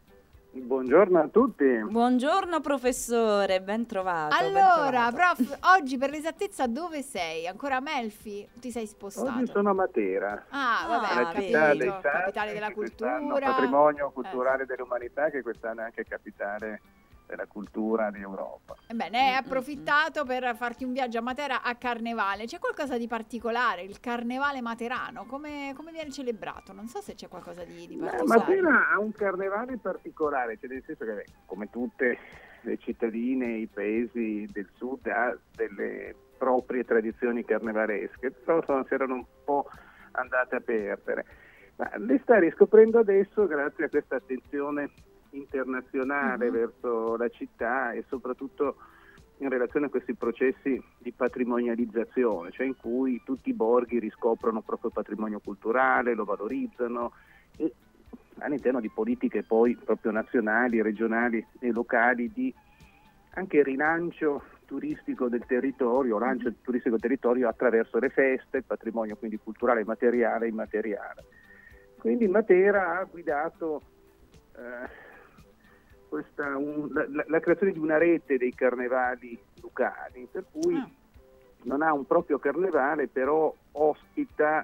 Buongiorno a tutti. Buongiorno professore, ben trovato. ben Allora, trovato. prof, oggi per l'esattezza dove sei? Ancora a Melfi? Ti sei spostato? Oggi sono a Matera, Ah, vabbè, la ho città capito. dei santi, Capitale della che quest'anno cultura. patrimonio culturale dell'umanità, che quest'anno è anche capitale della cultura di Europa. Ebbene, hai approfittato per farti un viaggio a Matera a Carnevale. C'è qualcosa di particolare? Il Carnevale materano, come, come viene celebrato? Non so se c'è qualcosa di, di Eh, particolare. Matera ha un carnevale particolare, cioè nel senso che beh, come tutte le cittadine, i paesi del sud, ha delle proprie tradizioni carnevalesche, però sono, si erano un po' andate a perdere. Ma le sta riscoprendo adesso grazie a questa attenzione internazionale Mhm. verso la città e soprattutto in relazione a questi processi di patrimonializzazione, cioè in cui tutti i borghi riscoprono il proprio patrimonio culturale, lo valorizzano e all'interno di politiche poi proprio nazionali, regionali e locali di anche rilancio turistico del territorio, lancio turistico del territorio attraverso le feste, il patrimonio quindi culturale, materiale e immateriale. Quindi Matera ha guidato eh, questa, un, la, la creazione di una rete dei carnevali locali, per cui Ah. non ha un proprio carnevale, però ospita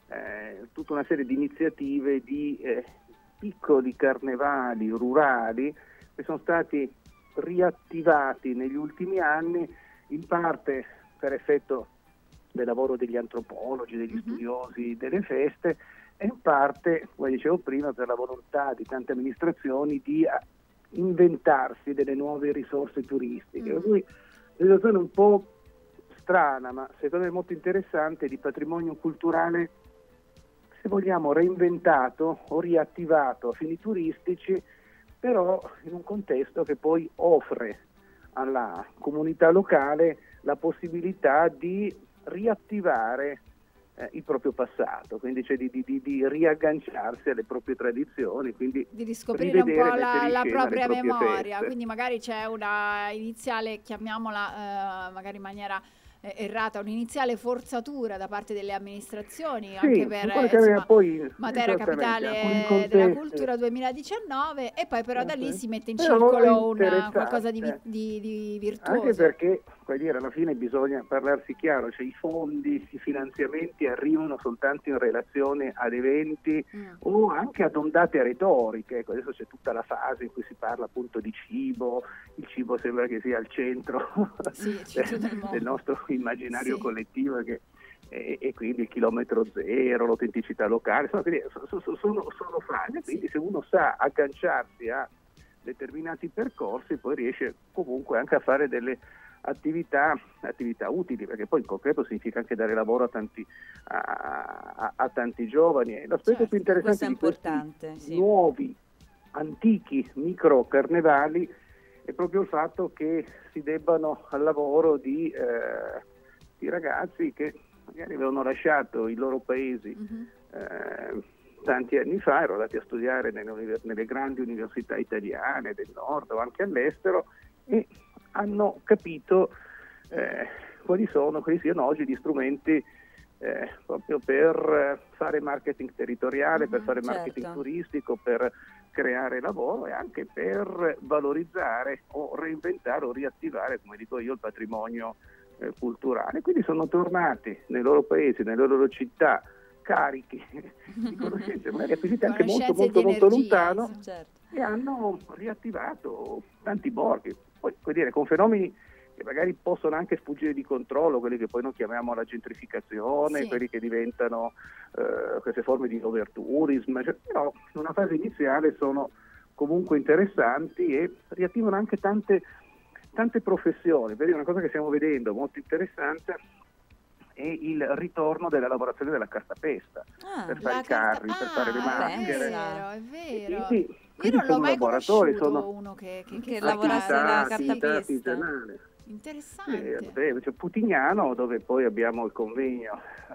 eh, tutta una serie di iniziative di eh, piccoli carnevali rurali che sono stati riattivati negli ultimi anni, in parte per effetto del lavoro degli antropologi, degli Mhm. studiosi delle feste, e in parte, come dicevo prima, per la volontà di tante amministrazioni di eh, inventarsi delle nuove risorse turistiche. Mm. Per cui la situazione è un po' strana, ma secondo me molto interessante, di patrimonio culturale, se vogliamo, reinventato o riattivato a fini turistici, però in un contesto che poi offre alla comunità locale la possibilità di riattivare eh, il proprio passato, quindi cioè di, di, di, di riagganciarsi alle proprie tradizioni, quindi Di riscoprire un rivedere po' e la, mettere in la scena propria le proprie memoria, feste. quindi magari c'è una iniziale, chiamiamola eh, magari in maniera eh, errata, un'iniziale forzatura da parte delle amministrazioni, Sì, anche per in qualche eh, maniera insomma, poi, Matera esattamente, capitale alcuni della contesti. cultura duemiladiciannove, e poi però da lì Sì. si mette in Però circolo una, interessante. qualcosa di, vi- di, di virtuoso. Anche perché, voglio dire, alla fine bisogna parlarsi chiaro, cioè i fondi, i finanziamenti arrivano soltanto in relazione ad eventi Mm. o anche ad ondate retoriche. Ecco, adesso c'è tutta la fase in cui si parla appunto di cibo, il cibo sembra che sia al centro Sì, il centro del mondo. del nostro immaginario Sì. collettivo, che, e, e quindi il chilometro zero, l'autenticità locale, sono, quindi sono, sono, sono fasi, quindi se uno sa agganciarsi a determinati percorsi, poi riesce comunque anche a fare delle attività, attività utili, perché poi in concreto significa anche dare lavoro a tanti, a, a, a tanti giovani. E l'aspetto Certo, più interessante di questi sì. nuovi, antichi micro carnevali è proprio il fatto che si debbano al lavoro di, eh, di ragazzi che magari avevano lasciato i loro paesi mm-hmm. eh, tanti anni fa, erano andati a studiare nelle, univers- nelle grandi università italiane del nord o anche all'estero e hanno capito eh, quali sono, quali siano oggi gli strumenti eh, proprio per fare marketing territoriale, mm-hmm, per fare marketing certo. turistico, per creare lavoro e anche per valorizzare o reinventare o riattivare, come dico io, il patrimonio eh, culturale. Quindi sono tornati nei loro paesi, nelle loro città, carichi di conoscenze, magari acquisite anche molto molto molto lontano, certo. e hanno riattivato tanti borghi. Poi, vuol dire, con fenomeni che magari possono anche sfuggire di controllo, quelli che poi noi chiamiamo la gentrificazione, sì. quelli che diventano eh, queste forme di overtourism, cioè, però in una fase iniziale sono comunque interessanti e riattivano anche tante, tante professioni. Per dire, una cosa che stiamo vedendo molto interessante è il ritorno della lavorazione della cartapesta, Ah, per fare la i carri, carta- per fare le ah, maschere. È vero, è vero. Quindi, Io quindi non l'ho sono mai laboratori, conosciuto sono uno che, che, Che fa lavorasse carta- la attività cartapesta. artigianale. Interessante. Sì, beh, c'è Putignano, dove poi abbiamo il convegno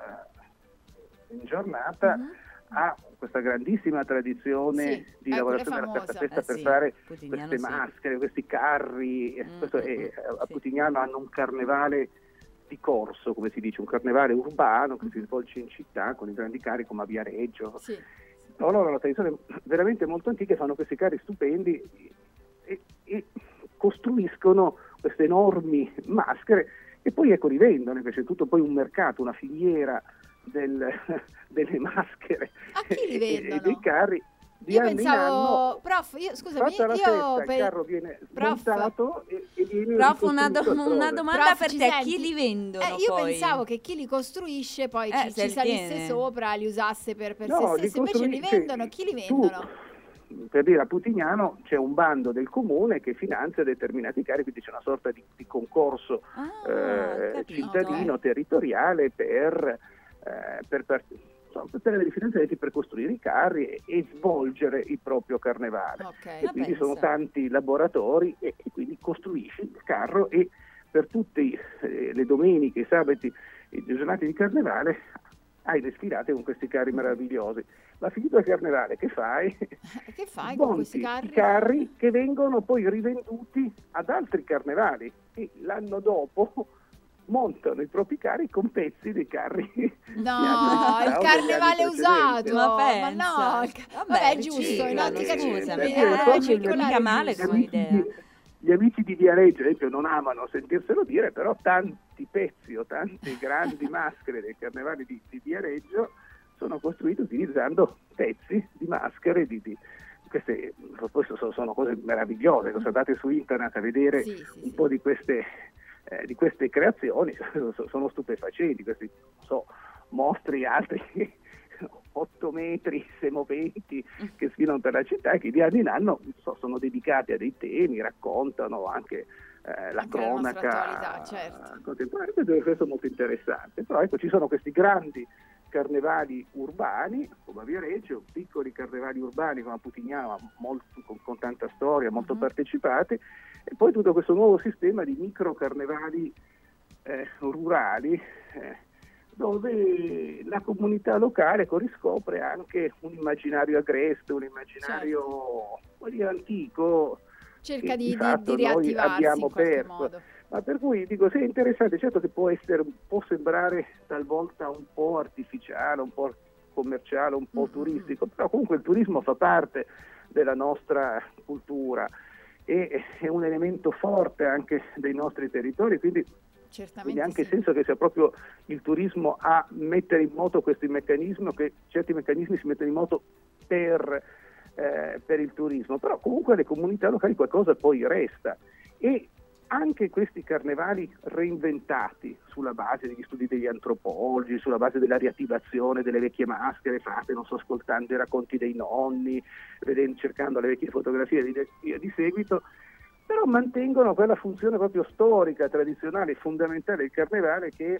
eh, in giornata, Mhm. ha questa grandissima tradizione Sì, di ecco, lavorazione è della famosa. cartapesta Eh per sì, fare Putignano queste sì. maschere, questi carri. e Mm, questo mm, è- mm, a sì. Putignano hanno un carnevale di corso, come si dice, un carnevale urbano che si svolge in città con i grandi carri come a Viareggio. Sì. No, loro hanno una tradizione veramente molto antica e fanno questi carri stupendi e, e costruiscono queste enormi maschere e poi ecco rivendono, perché c'è tutto poi un mercato, una filiera del, delle maschere A chi li e, e vendono? dei carri di Io anno in pensavo, anno. prof, io scusami, Fatta la io festa, per- il carro viene prof, smontato e, e viene Prof, una, do- ricostruito una altrove. domanda Prof, per ci te, senti? chi li vendono Eh, io poi? pensavo che chi li costruisce poi Eh, ci, se ci li salisse tiene. sopra, li usasse per, per No, se li stesso, invece li costruisce- vendono, chi li tu- vendono? Per dire, a Putignano c'è un bando del comune che finanzia determinati cari, quindi c'è una sorta di, di concorso Ah, eh, capito. cittadino, territoriale per, eh, per, per, insomma, per ottenere dei finanziamenti per costruire i carri e, e svolgere il proprio carnevale. Ok. E quindi pensa. sono tanti laboratori e, e quindi costruisci il carro e per tutte eh, le domeniche, i sabati e le giornate di carnevale hai le sfilate con questi carri meravigliosi. Ma finito il carnevale, che fai? Che fai con Monti questi carri? i carri che vengono poi rivenduti ad altri carnevali e l'anno dopo montano i propri carri con pezzi dei carri. No, il carnevale usato. Ma Ma pensa. no, il ca- Vabbè, vabbè, è riciclano, giusto, in ottica scusami, circolare, eh, eh, proprio circolare mica male giusto. come idea. Gli amici di Viareggio, ad esempio, non amano sentirselo dire, però tanti pezzi o tante grandi maschere dei carnevali di, di Viareggio sono costruiti utilizzando pezzi di maschere di, di queste poi sono, sono cose meravigliose. Se andate su internet a vedere Sì, sì, un sì. po' di queste eh, di queste creazioni sono stupefacenti, questi non so, mostri altri otto metri semoventi che sfilano per la città e che di anno in anno so, sono dedicati a dei temi, raccontano anche eh, la Anche la nostra cronaca attualità, certo. contemporanea. Questo- questo è molto interessante. Però ecco, ci sono questi grandi carnevali urbani come a Viareggio, piccoli carnevali urbani come a Putignano, ma molto, con, con tanta storia, molto Mhm. partecipati, e poi tutto questo nuovo sistema di micro carnevali eh, rurali eh, dove la comunità locale riscopre anche un immaginario agreste, un immaginario voglio dire, antico, Cerca che di, di di- fatto di noi riattivarsi abbiamo in qualche perso. modo. Ma per cui dico, sì, è interessante, certo che può essere, può sembrare talvolta un po' artificiale, un po' commerciale, un po' Mm-hmm. turistico, però comunque il turismo fa parte della nostra cultura e è un elemento forte anche dei nostri territori, quindi Certamente quindi anche sì. senso che sia proprio il turismo a mettere in moto questi meccanismi, che certi meccanismi si mettono in moto per, eh, per il turismo, però comunque alle comunità locali qualcosa poi resta e anche questi carnevali reinventati sulla base degli studi degli antropologi, sulla base della riattivazione delle vecchie maschere fatte, non so, ascoltando i racconti dei nonni, vedendo, cercando le vecchie fotografie di, di, di seguito, però mantengono quella funzione proprio storica, tradizionale, fondamentale del carnevale, che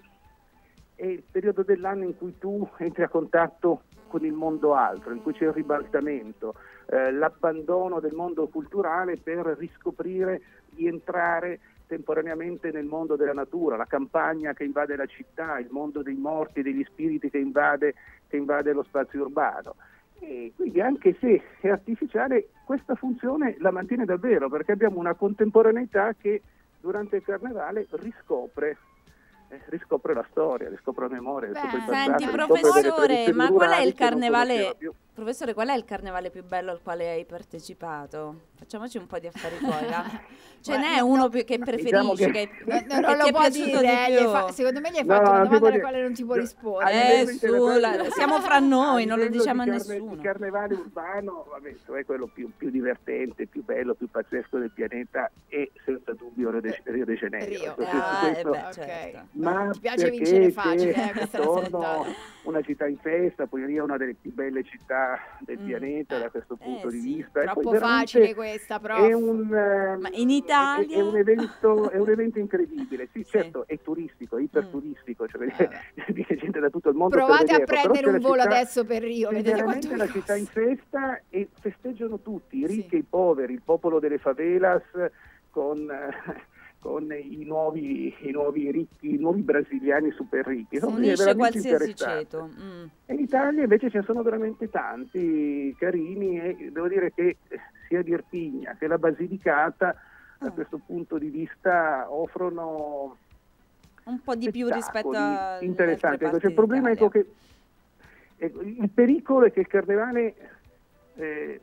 è il periodo dell'anno in cui tu entri a contatto con il mondo altro, in cui c'è il ribaltamento, eh, l'abbandono del mondo culturale per riscoprire di entrare temporaneamente nel mondo della natura, la campagna che invade la città, il mondo dei morti e degli spiriti che invade, che invade lo spazio urbano. E quindi, anche se è artificiale, questa funzione la mantiene davvero, perché abbiamo una contemporaneità che durante il carnevale riscopre eh, riscopre la storia, riscopre la memoria, riscopre il passato. Senti, professore, ma qual è il carnevale? Più. Professore, qual è il carnevale più bello al quale hai partecipato? Facciamoci un po' di affari tuoi, va? Ce n'è no, uno più che preferisci, diciamo che, No, no, che non ti lo è può piaciuto dire, di gli più? fa- secondo me gli hai No, fatto no, una non ti domanda può alla dire. quale non ti può No, rispondere. Eh, livello su, intellettuale- la- siamo fra noi, a non lo livello diciamo a di carne- nessuno. Il carnevale urbano, vabbè, è quello più, più divertente, più bello, più pazzesco del pianeta, e senza dubbio Rio de, Rio de Janeiro. Rio. Questo- Ah, questo- eh beh, certo. Ma Ti piace perché vincere c'è facile, eh, questa è la attorno settata. una città in festa, poi Rio è una delle più belle città del Mm, pianeta eh, da questo punto eh, di sì. vista. E poi Troppo veramente facile questa, prof. È un, eh, Ma in è, Italia? è un evento, è un evento incredibile, sì, Sì. certo, è turistico, è iperturistico, cioè Eh, viene gente da tutto il mondo. Provate per a vederlo, però prendere c'è un la volo città- adesso per Rio, c'è vedete veramente quanto la vi città in costa. festa, e festeggiano tutti, i ricchi Sì. e i poveri, il popolo delle favelas con, eh, con i nuovi, i nuovi ricchi, i nuovi brasiliani super ricchi. Si Insomma, è unisce veramente qualsiasi interessante. ceto. Mm. E in Italia invece ce ne sono veramente tanti carini, e devo dire che sia di Irpigna che la Basilicata da Ah. questo punto di vista offrono Un po' di più rispetto spettacoli a interessanti. altre Ecco, parti cioè, il problema è d'Italia. che ecco, il pericolo è che il carnevale eh,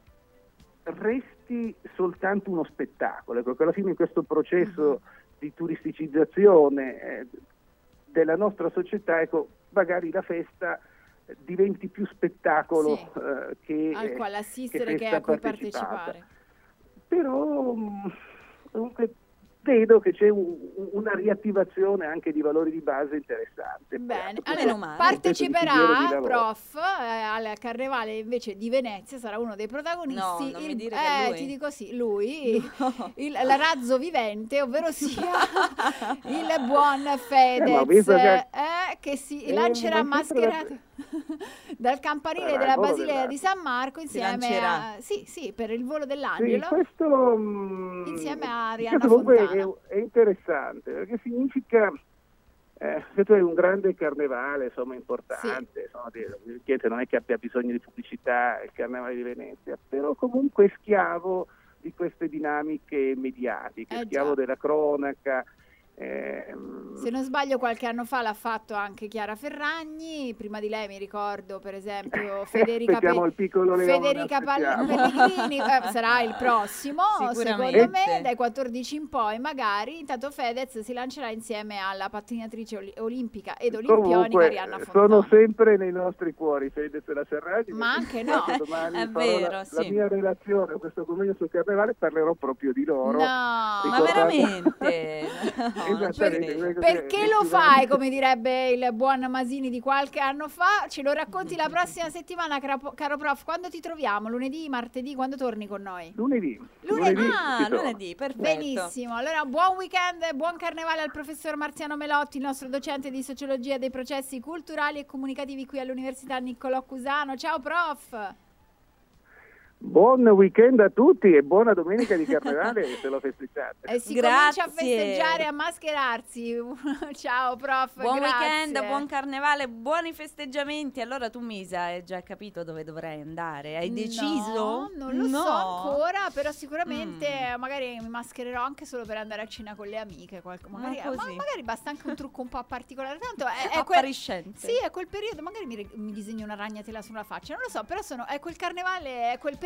resti soltanto uno spettacolo, ecco, che alla fine in questo processo di turisticizzazione eh, della nostra società, ecco, magari la festa eh, diventi più spettacolo Sì. eh, che, Al quale assistere, che festa a cui partecipata. partecipare. Però mh, comunque vedo che c'è un- una riattivazione anche di valori di base interessante. Bene, Poi, allora, appunto, parteciperà, questo filiere di lavoro. prof, eh, al carnevale invece di Venezia, sarà uno dei protagonisti. No, non mi il, dire che è eh, lui. ti dico sì, lui, il, la razzo vivente, ovvero sia il buon Fedez, Eh, ma ho visto che- eh, che si Eh, lancerà ma sempre mascherato dal campanile Sarà il della volo Basilea dell'Aquila. di San Marco insieme lancerà. a, sì, sì, per il volo Sì, dell'angelo, questo, mh, insieme a Rihanna questo comunque Fontana. è, è interessante, perché significa eh, che tu hai un grande carnevale, insomma, importante, insomma, il cliente non è che abbia bisogno di pubblicità, il carnevale di Venezia, però comunque è schiavo di queste dinamiche mediatiche, Eh, schiavo già. della cronaca. ehm, Se non sbaglio qualche anno fa l'ha fatto anche Chiara Ferragni, prima di lei mi ricordo per esempio Federica, Aspettiamo Pe- il piccolo Leone, Federica Pal- aspettiamo. Pellegrini, eh, sarà il prossimo Sicuramente. secondo me, dai quattordici in poi magari. Intanto Fedez si lancerà insieme alla pattinatrice oli- olimpica ed olimpionica Comunque Arianna Fontana. sono sempre nei nostri cuori Fedez e la Serragni. Ma anche no. Domani È farò vero, la, sì. la mia relazione a questo convegno sul carnevale, parlerò proprio di loro. No, Ma Ricordando- veramente? No, non ci Esattamente, credo. perché lo fai, come direbbe il buon Masini di qualche anno fa? Ce lo racconti la prossima settimana, caro, caro prof. Quando ti troviamo? Lunedì, martedì? Quando torni con noi? Lunedì. Lunedì. Ah, ci sono. lunedì, perfetto. Benissimo, allora buon weekend, buon carnevale al professor Marziano Melotti, il nostro docente di sociologia dei processi culturali e comunicativi qui all'Università Niccolò Cusano. Ciao prof! Buon weekend a tutti e buona domenica di carnevale se lo festeggiate. E si Grazie. comincia a festeggiare, a mascherarsi. Ciao prof, Buon grazie. weekend, buon carnevale, buoni festeggiamenti. Allora tu, Misa, hai già capito dove dovrai andare? Hai deciso? No, non lo No. so ancora, però sicuramente Mm. magari mi maschererò anche solo per andare a cena con le amiche. qualche- Ma magari, ma così. magari basta anche un trucco un po' particolare. Tanto è, è quel, Appariscente. sì, è quel periodo, magari mi, re- mi disegno una ragnatela sulla faccia, non lo so, però sono, è quel carnevale, è quel periodo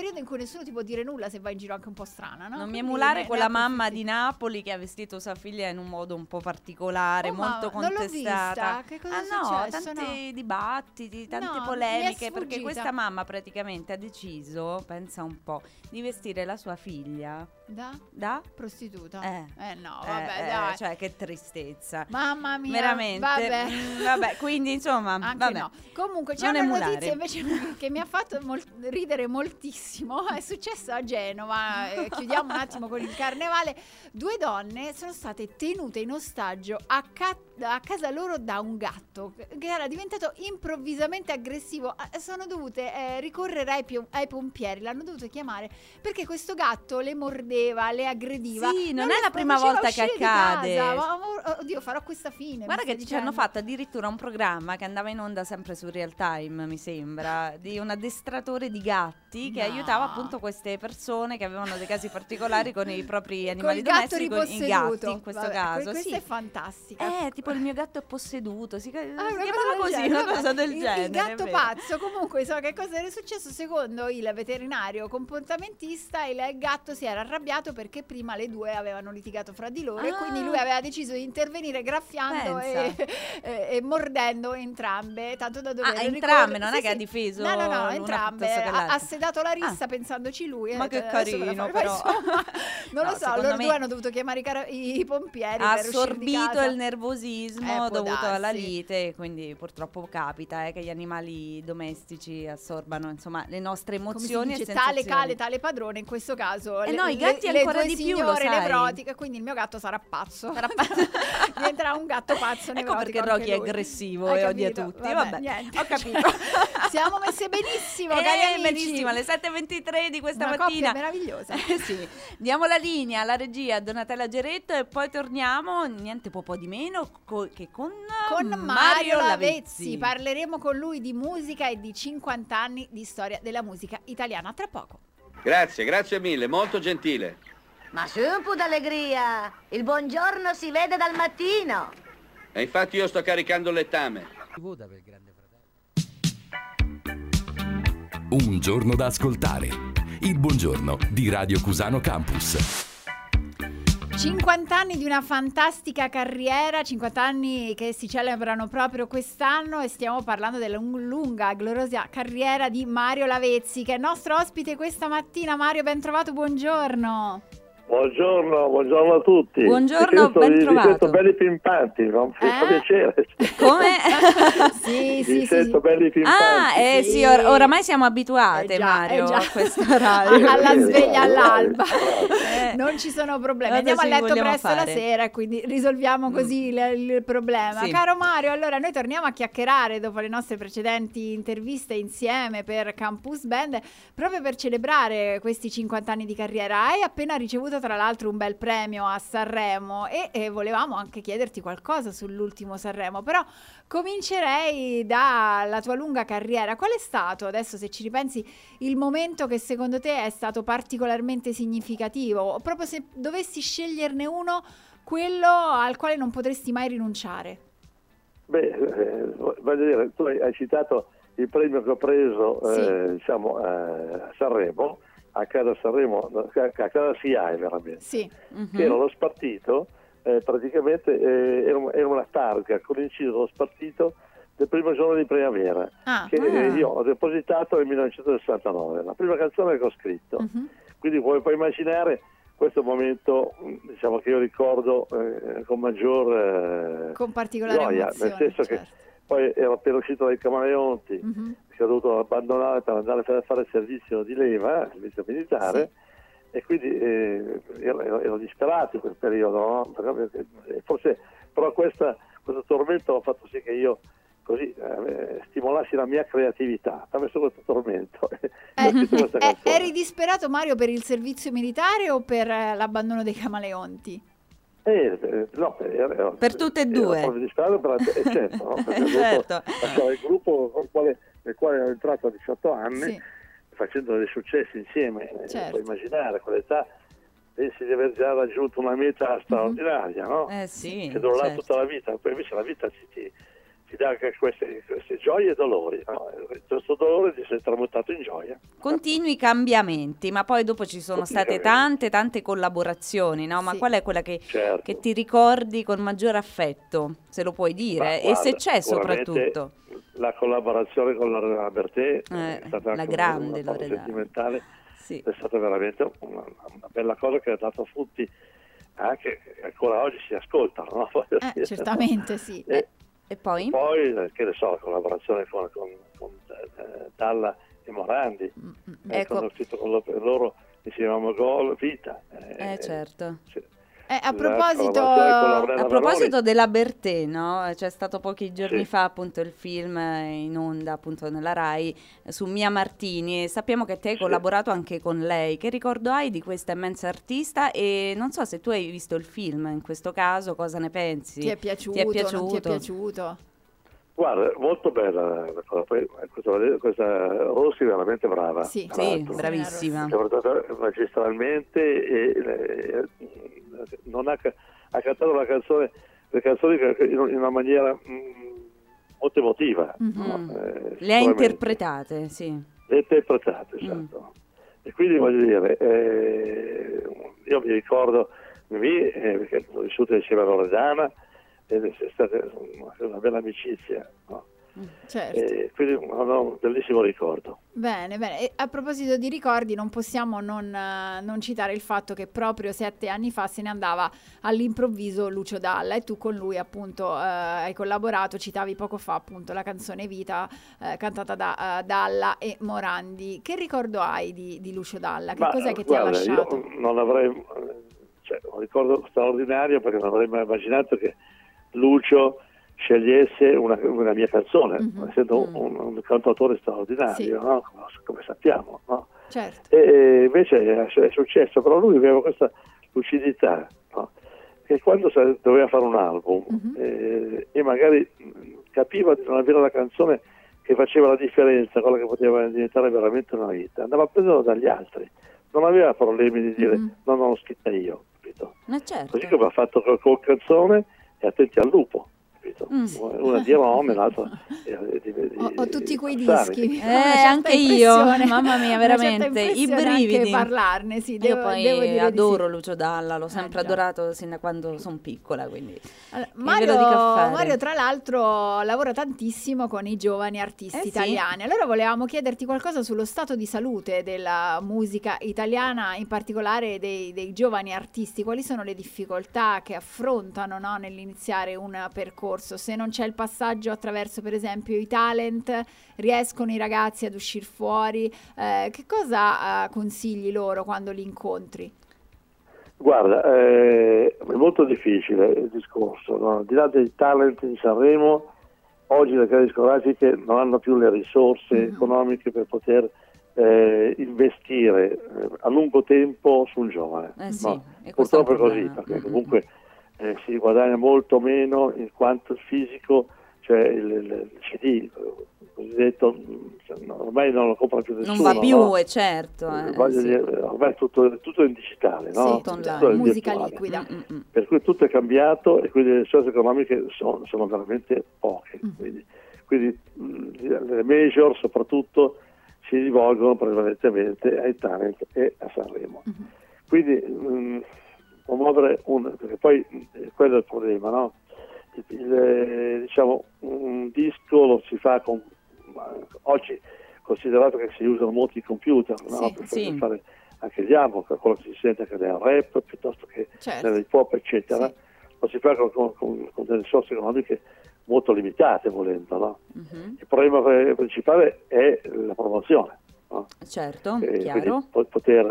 periodo in cui nessuno ti può dire nulla se vai in giro anche un po' strana, no? Non mi Quindi emulare ne- quella ne mamma approfitti. di Napoli che ha vestito sua figlia in un modo un po' particolare, Oh, ma molto non l'ho contestata. vista. Che cosa ah è no, successo? tanti No. dibattiti, tante No, mi è polemiche, perché sfuggita. questa mamma praticamente ha deciso, pensa un po', di vestire la sua figlia Da? da Prostituta? Eh. Eh no, Eh, vabbè, eh, dai. cioè che tristezza. Mamma mia, Veramente. vabbè. Mm, vabbè, quindi insomma, Anche vabbè. no. Comunque c'è Non una emulare. notizia invece che mi ha fatto mol- ridere moltissimo. È successo a Genova. Eh, chiudiamo un attimo con il carnevale. Due donne sono state tenute in ostaggio a, ca- a casa loro da un gatto che era diventato improvvisamente aggressivo. Eh, Sono dovute eh, ricorrere ai, pio- ai pompieri. L'hanno dovuto chiamare perché questo gatto le mordeva, le aggrediva. Sì, non le è la prima faceva volta che uscire di accade. casa. Ma, ma- oddio, farò questa fine. Guarda mi che stai ci hanno dicendo. fatto addirittura un programma che andava in onda sempre su Real Time, mi sembra, di un addestratore di gatti che No. aiutava appunto queste persone che avevano dei casi particolari con i propri animali Col gatto domestici, con i riposseduto. gatti in questo Vabbè, caso. que- questa sì. è fantastica. Eh, tipo il mio gatto è posseduto, si, Ah, si una chiamava cosa del così, genere, una vabbè. cosa del il, genere. il gatto è vero. pazzo. Comunque, so che cosa era successo secondo il veterinario comportamentista. Il gatto si era arrabbiato perché prima le due avevano litigato fra di loro e Ah. quindi lui aveva deciso di intervenire graffiando e, Pensa. e- e mordendo entrambe, tanto da dover Ah, entrambe, ricorrere- non sì, è che sì. ha difeso no no no l'una entrambe piuttosto che ha, l'altra. ha sedato la rissa pensandoci lui e Ma ha che detto, "Adesso me la carino, fai". Ma però. insomma, non No, lo so, secondo loro me due hanno dovuto chiamare i, cara- i pompieri Ha per uscire di assorbito casa. il nervosismo Eh, può dovuto alla darsi. lite, quindi purtroppo capita eh, che gli animali domestici assorbano insomma le nostre Come si emozioni dice, e tale sensazioni. cale, tale padrone. In questo caso, Eh le, no, i gatti le, ancora le due di più, lo signore sai. nevrotiche. Quindi il mio gatto sarà pazzo. Diventerà un gatto pazzo Ecco nevrotico. perché anche Rocky è lui. aggressivo Hai e odia capito? tutti. Vabbè, Vabbè, niente. ho capito. Siamo messe benissimo, Eh, cari amici. benissimo, alle sette e ventitré di questa Una mattina. coppia meravigliosa. Eh, sì. Diamo la linea alla regia a Donatella Geretto e poi torniamo, niente po' po' di meno, co- che con, Con Mario, Mario Lavezzi. Lavezzi parleremo con lui di musica e di cinquanta anni di storia della musica italiana. Tra poco. Grazie, grazie mille, molto gentile. Ma su un po' d'allegria! Il buongiorno si vede dal mattino! E infatti io sto caricando il lettame. Un giorno da ascoltare. Il buongiorno di Radio Cusano Campus. cinquanta anni di una fantastica carriera, cinquanta anni che si celebrano proprio quest'anno e stiamo parlando della lung- lunga, gloriosa carriera di Mario Lavezzi, che è nostro ospite questa mattina. Mario, ben trovato, buongiorno. Buongiorno, buongiorno a tutti. Buongiorno, Vi sento- ben vi- vi trovato. sento belli pimpanti, no? Mi fa Eh? piacere. Come? sì, Vi sì, sì, sento sì. belli pimpanti. Ah, eh sì, or- oramai siamo abituate, Eh già, Mario, eh già. a questo orario. Alla sveglia all'alba. Eh. Non ci sono problemi. Adesso Andiamo a li letto vogliamo presto fare. la sera e quindi risolviamo così il, il problema. Sì. Caro Mario, allora noi torniamo a chiacchierare dopo le nostre precedenti interviste insieme per Campus Band, proprio per celebrare questi cinquanta anni di carriera. Hai appena ricevuto tra l'altro un bel premio a Sanremo e, e volevamo anche chiederti qualcosa sull'ultimo Sanremo, però comincerei dalla tua lunga carriera. Qual è stato, adesso se ci ripensi, il momento che secondo te è stato particolarmente significativo? O proprio se dovessi sceglierne uno, quello al quale non potresti mai rinunciare? Beh, eh, voglio dire, tu hai hai citato il premio che ho preso Sì. eh, diciamo, eh, a Sanremo, a casa Sanremo, a casa S I A I veramente, Sì. che era lo spartito, eh, praticamente eh, era, un- era una targa con inciso lo spartito del primo giorno di primavera, Ah, che eh, ah. io ho depositato nel millenovecentosessantanove, la prima canzone che ho scritto. Mhm. Quindi puoi, puoi immaginare questo momento, mh, diciamo, che io ricordo eh, con maggior eh, Con particolare gioia, emozione, nel senso certo. che poi ero appena uscito dai Camaleonti, Mhm. che ho dovuto abbandonare per andare a fare il servizio di leva, il servizio militare, e quindi eh, ero, ero- ero disperato in quel periodo, no? Perché- eh, forse però questa, questo tormento ha fatto sì che io così eh, stimolassi la mia creatività attraverso questo tormento. Eh, Ho scritto questa eh, canzone. eri disperato, Mario, per il servizio militare o per eh, l'abbandono dei Camaleonti? Eh, eh, no, ero- ero- Per tutte e ero due. proprio disperato per la- eh, certo, no? Perché ho dovuto Certo. lasciare il gruppo col quale- nel quale ero entrato a diciotto anni, Sì. facendo dei successi insieme. Eh, Certo. Puoi immaginare, a quell'età pensi di aver già raggiunto una meta straordinaria, no? Eh sì, che durerà certo. tutta la vita, poi invece la vita ci, ti, ti ti dà anche queste, queste gioie e dolori, no? Questo dolore ti sei tramutato in gioia. Continui cambiamenti, ma poi dopo ci sono state tante tante collaborazioni, no? Ma Sì. qual è quella che, Certo. che ti ricordi con maggiore affetto, se lo puoi dire? Ma E guarda, se c'è sicuramente soprattutto? la collaborazione con Loredana Bertè Eh, è stata la anche grande una cosa Loredana. sentimentale, Sì. è stata veramente una, una bella cosa che ha dato frutti anche che ancora oggi si ascoltano, no? Voglio Eh, dire, certamente sì. E, e poi? poi, eh, che ne so, la collaborazione con, con, con eh, Dalla e Morandi, eh, Ecco. quando ho scritto con loro, loro insieme a Mogol, Vita. Eh, Eh certo. sì. Eh, a La proposito, collaborazione con Lorena A proposito Valori, della Bertè, no? C'è stato pochi giorni Sì. fa appunto il film eh, in onda appunto nella Rai eh, su Mia Martini e sappiamo che te hai collaborato anche con lei. Che ricordo hai di questa immensa artista e non so se tu hai visto il film in questo caso, cosa ne pensi? ti è piaciuto, Ti è non ti è piaciuto? piaciuto? guarda, molto bella la cosa. Poi questa, questa Rossi è veramente brava. Sì, tra sì, l'altro. bravissima. Ha interpretato magistralmente e eh, non ha, ha cantato la canzone, le canzoni in una maniera mh, molto emotiva. Mm-hmm. No? Eh, Le ha sicuramente. interpretate, sì. Le ha interpretate, esatto. E quindi voglio dire, eh, io mi ricordo, mi, eh, perché ho vissuto insieme a Loredana, ed è stata una, una bella amicizia, no? Certo. E quindi ho un bellissimo ricordo. Bene, bene. E a proposito di ricordi, non possiamo non, eh, non citare il fatto che proprio sette anni fa se ne andava all'improvviso Lucio Dalla e tu con lui appunto eh, hai collaborato, citavi poco fa appunto la canzone Vita eh, cantata da eh, Dalla e Morandi. Che ricordo hai di, di Lucio Dalla? Che Ma, cos'è che guarda, ti ha lasciato? Io non avrei, cioè, un ricordo straordinario perché non avrei mai immaginato che Lucio scegliesse una, una mia canzone, Mhm, essendo mm. un, un cantautore straordinario, Sì. no? come, come sappiamo. No? Certo. E invece è, è successo, però lui aveva questa lucidità, no? Che quando sa- doveva fare un album Mhm. eh, e magari mh, capiva di non avere la canzone che faceva la differenza, quella che poteva diventare veramente una hit, andava a prenderlo dagli altri, non aveva problemi di dire Mhm. no, non l'ho scritta io, capito? Ma certo. Così come ha fatto col, col canzone e Attenti al lupo, capito? Mm. Una di Rome, l'altra di, di, di, Ho, ho tutti quei Bassani. dischi. Eh, Una certa anche io, impressione. mamma mia, Una certa veramente, i impressione brividi. Anche parlarne, sì, devo, Io poi devo dire adoro di sì. Lucio Dalla, l'ho sempre Eh, già. adorato sin da quando sono piccola, quindi Allora, che Mario, ve lo dico a fare? Mario, tra l'altro, lavora tantissimo con i giovani artisti Eh, sì. italiani. Allora volevamo chiederti qualcosa sullo stato di salute della musica italiana, in particolare dei, dei giovani artisti. Quali sono le difficoltà che affrontano, no, nell'iniziare un percorso? Se non c'è il passaggio attraverso, per esempio, i talent, riescono i ragazzi ad uscire fuori? Eh, che cosa eh, consigli loro quando li incontri? Guarda, eh, è molto difficile il discorso, no? Al di là dei talent di Sanremo, oggi le case discografiche non hanno più le risorse Mhm. economiche per poter eh, investire eh, a lungo tempo sul giovane. Eh sì, no? e questo è un Purtroppo è così, problema. perché Mm, comunque eh, si guadagna molto meno in quanto il fisico, cioè il, il C D, il cosiddetto, cioè, no, ormai non lo compra più nessuno. Non va più, no? è certo. eh, Voglio sì. dire, ormai tutto, tutto è in digitale, no? Sì, Tutto online. Tutto è in musica virtuale. liquida. Mm, mm, mm. Per cui tutto è cambiato e quindi le risorse economiche sono, sono veramente poche. Mm. Quindi, quindi mh, le major soprattutto si rivolgono prevalentemente ai talent e a Sanremo. Mhm. Quindi mh, promuovere un, perché poi eh, quello è il problema, no? Il, il, eh, diciamo, un disco lo si fa con oggi, considerato che si usano molti computer, no? Sì, per, sì. per fare anche gli album, per quello che si sente anche nel rap piuttosto che Certo. nell'hip hop, eccetera, Sì. lo si fa con, con, con, con delle risorse economiche molto limitate, volendo, no? Mhm. Il problema pre- principale è la promozione, no? Certo, Eh, chiaro. quindi po- poter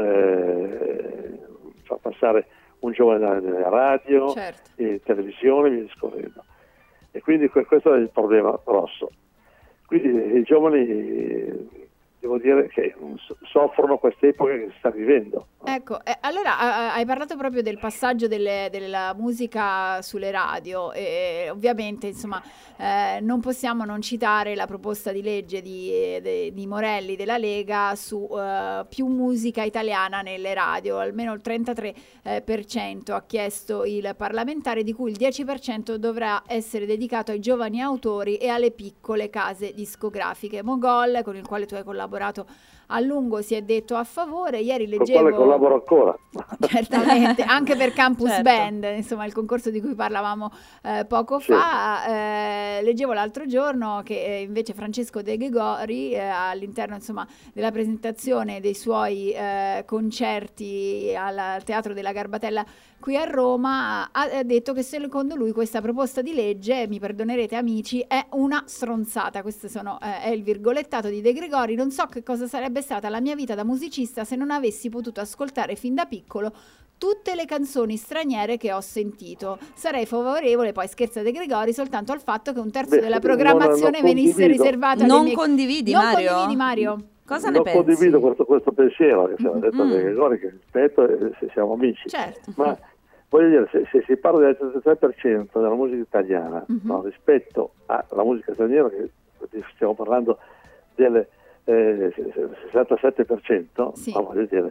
eh, far passare un giovane nelle radio, Certo. in televisione, via discorrendo. E quindi que- questo è il problema grosso. Quindi i giovani eh, devo dire che soffrono queste epoche che si sta vivendo. Ecco, eh, allora a- hai parlato proprio del passaggio delle- della musica sulle radio e ovviamente insomma eh, non possiamo non citare la proposta di legge di, de- di Morelli della Lega su eh, più musica italiana nelle radio, almeno il trentatré per cento ha chiesto il parlamentare, di cui il dieci per cento dovrà essere dedicato ai giovani autori e alle piccole case discografiche. Mogol, con il quale tu hai collaborato a lungo, si è detto a favore. Ieri Con leggevo... quale collaboro ancora. Certamente, anche per Campus Certo. Band, insomma il concorso di cui parlavamo eh, poco Sì. fa. Eh, leggevo l'altro giorno che eh, invece Francesco De Gregori eh, all'interno insomma della presentazione dei suoi eh, concerti al, al Teatro della Garbatella qui a Roma ha, ha detto che secondo lui questa proposta di legge, mi perdonerete amici, è una stronzata. Questo sono, eh, è il virgolettato di De Gregori. Non so che cosa sarebbe stata la mia vita da musicista se non avessi potuto ascoltare fin da piccolo tutte le canzoni straniere che ho sentito. Sarei favorevole, poi scherza De Gregori, soltanto al fatto che un terzo Beh, della non- programmazione non venisse condivido. riservata ai Non miei... condividi, Non Mario? condividi, Mario? Cosa ne non pensi? condivido questo, questo pensiero che ci ha detto Mm. De Gregori, che rispetto e se siamo amici. Certo. Ma voglio dire, se, se si parla del trentatré per cento della musica italiana Mhm. no, rispetto alla musica straniera, che stiamo parlando del eh, sessantasette per cento, Sì. no, voglio dire,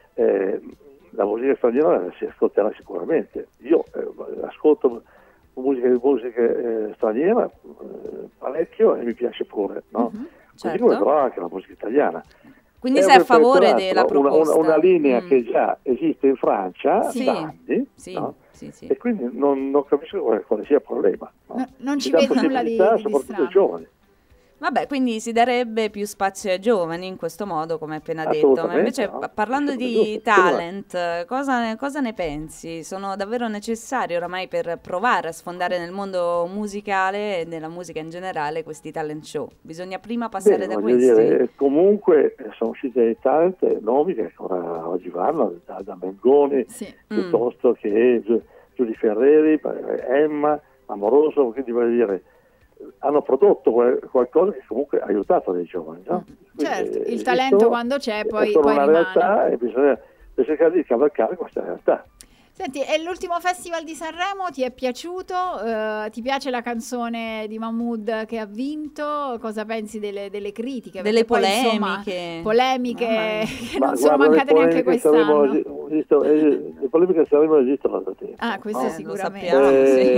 eh, la musica straniera si ascolterà sicuramente. Io eh, ascolto musica, musica eh, straniera eh, parecchio e mi piace pure, no? Mhm. Così Certo. come però anche la musica italiana. Quindi È sei a per- favore peraltro della una, proposta? una, una linea Mm. che già esiste in Francia Sì. da anni, Sì, no? sì, sì. E quindi non, non capisco quale, quale sia il problema. No? No, non ci Si dà vedo nulla di, possibilità di soprattutto ai strano. giovani. Vabbè, quindi si darebbe più spazio ai giovani in questo modo, come hai appena detto. Ma Assolutamente, invece, no? pa- parlando di Assolutamente. talent, cosa ne, cosa ne pensi? Sono davvero necessari oramai per provare a sfondare nel mondo musicale e nella musica in generale questi talent show? Bisogna prima passare Beh, da voglio questi? dire, comunque eh, sono usciti dei talent nomi che ancora oggi vanno, da, da Mengoni, Sì. piuttosto che Gi- Giulia Ferreri, Emma, Amoroso, quindi voglio dire, hanno prodotto qual- qualcosa che comunque ha aiutato dei giovani. No? Certo, Quindi, il eh, talento questo quando c'è è poi, solo poi una rimane. realtà e bisogna cercare di cavalcare questa realtà. Senti, e l'ultimo festival di Sanremo ti è piaciuto? Eh, ti piace la canzone di Mahmood che ha vinto? Cosa pensi delle, delle critiche? Delle Perché poi, insomma, polemiche. polemiche Mamma mia. che Ma non sono guarda, le mancate neanche polemiche saremo- quest'anno. esisto- eh, le polemiche saremo esistono da tempo. Ah, questo Eh, lo sicuramente. sappiamo.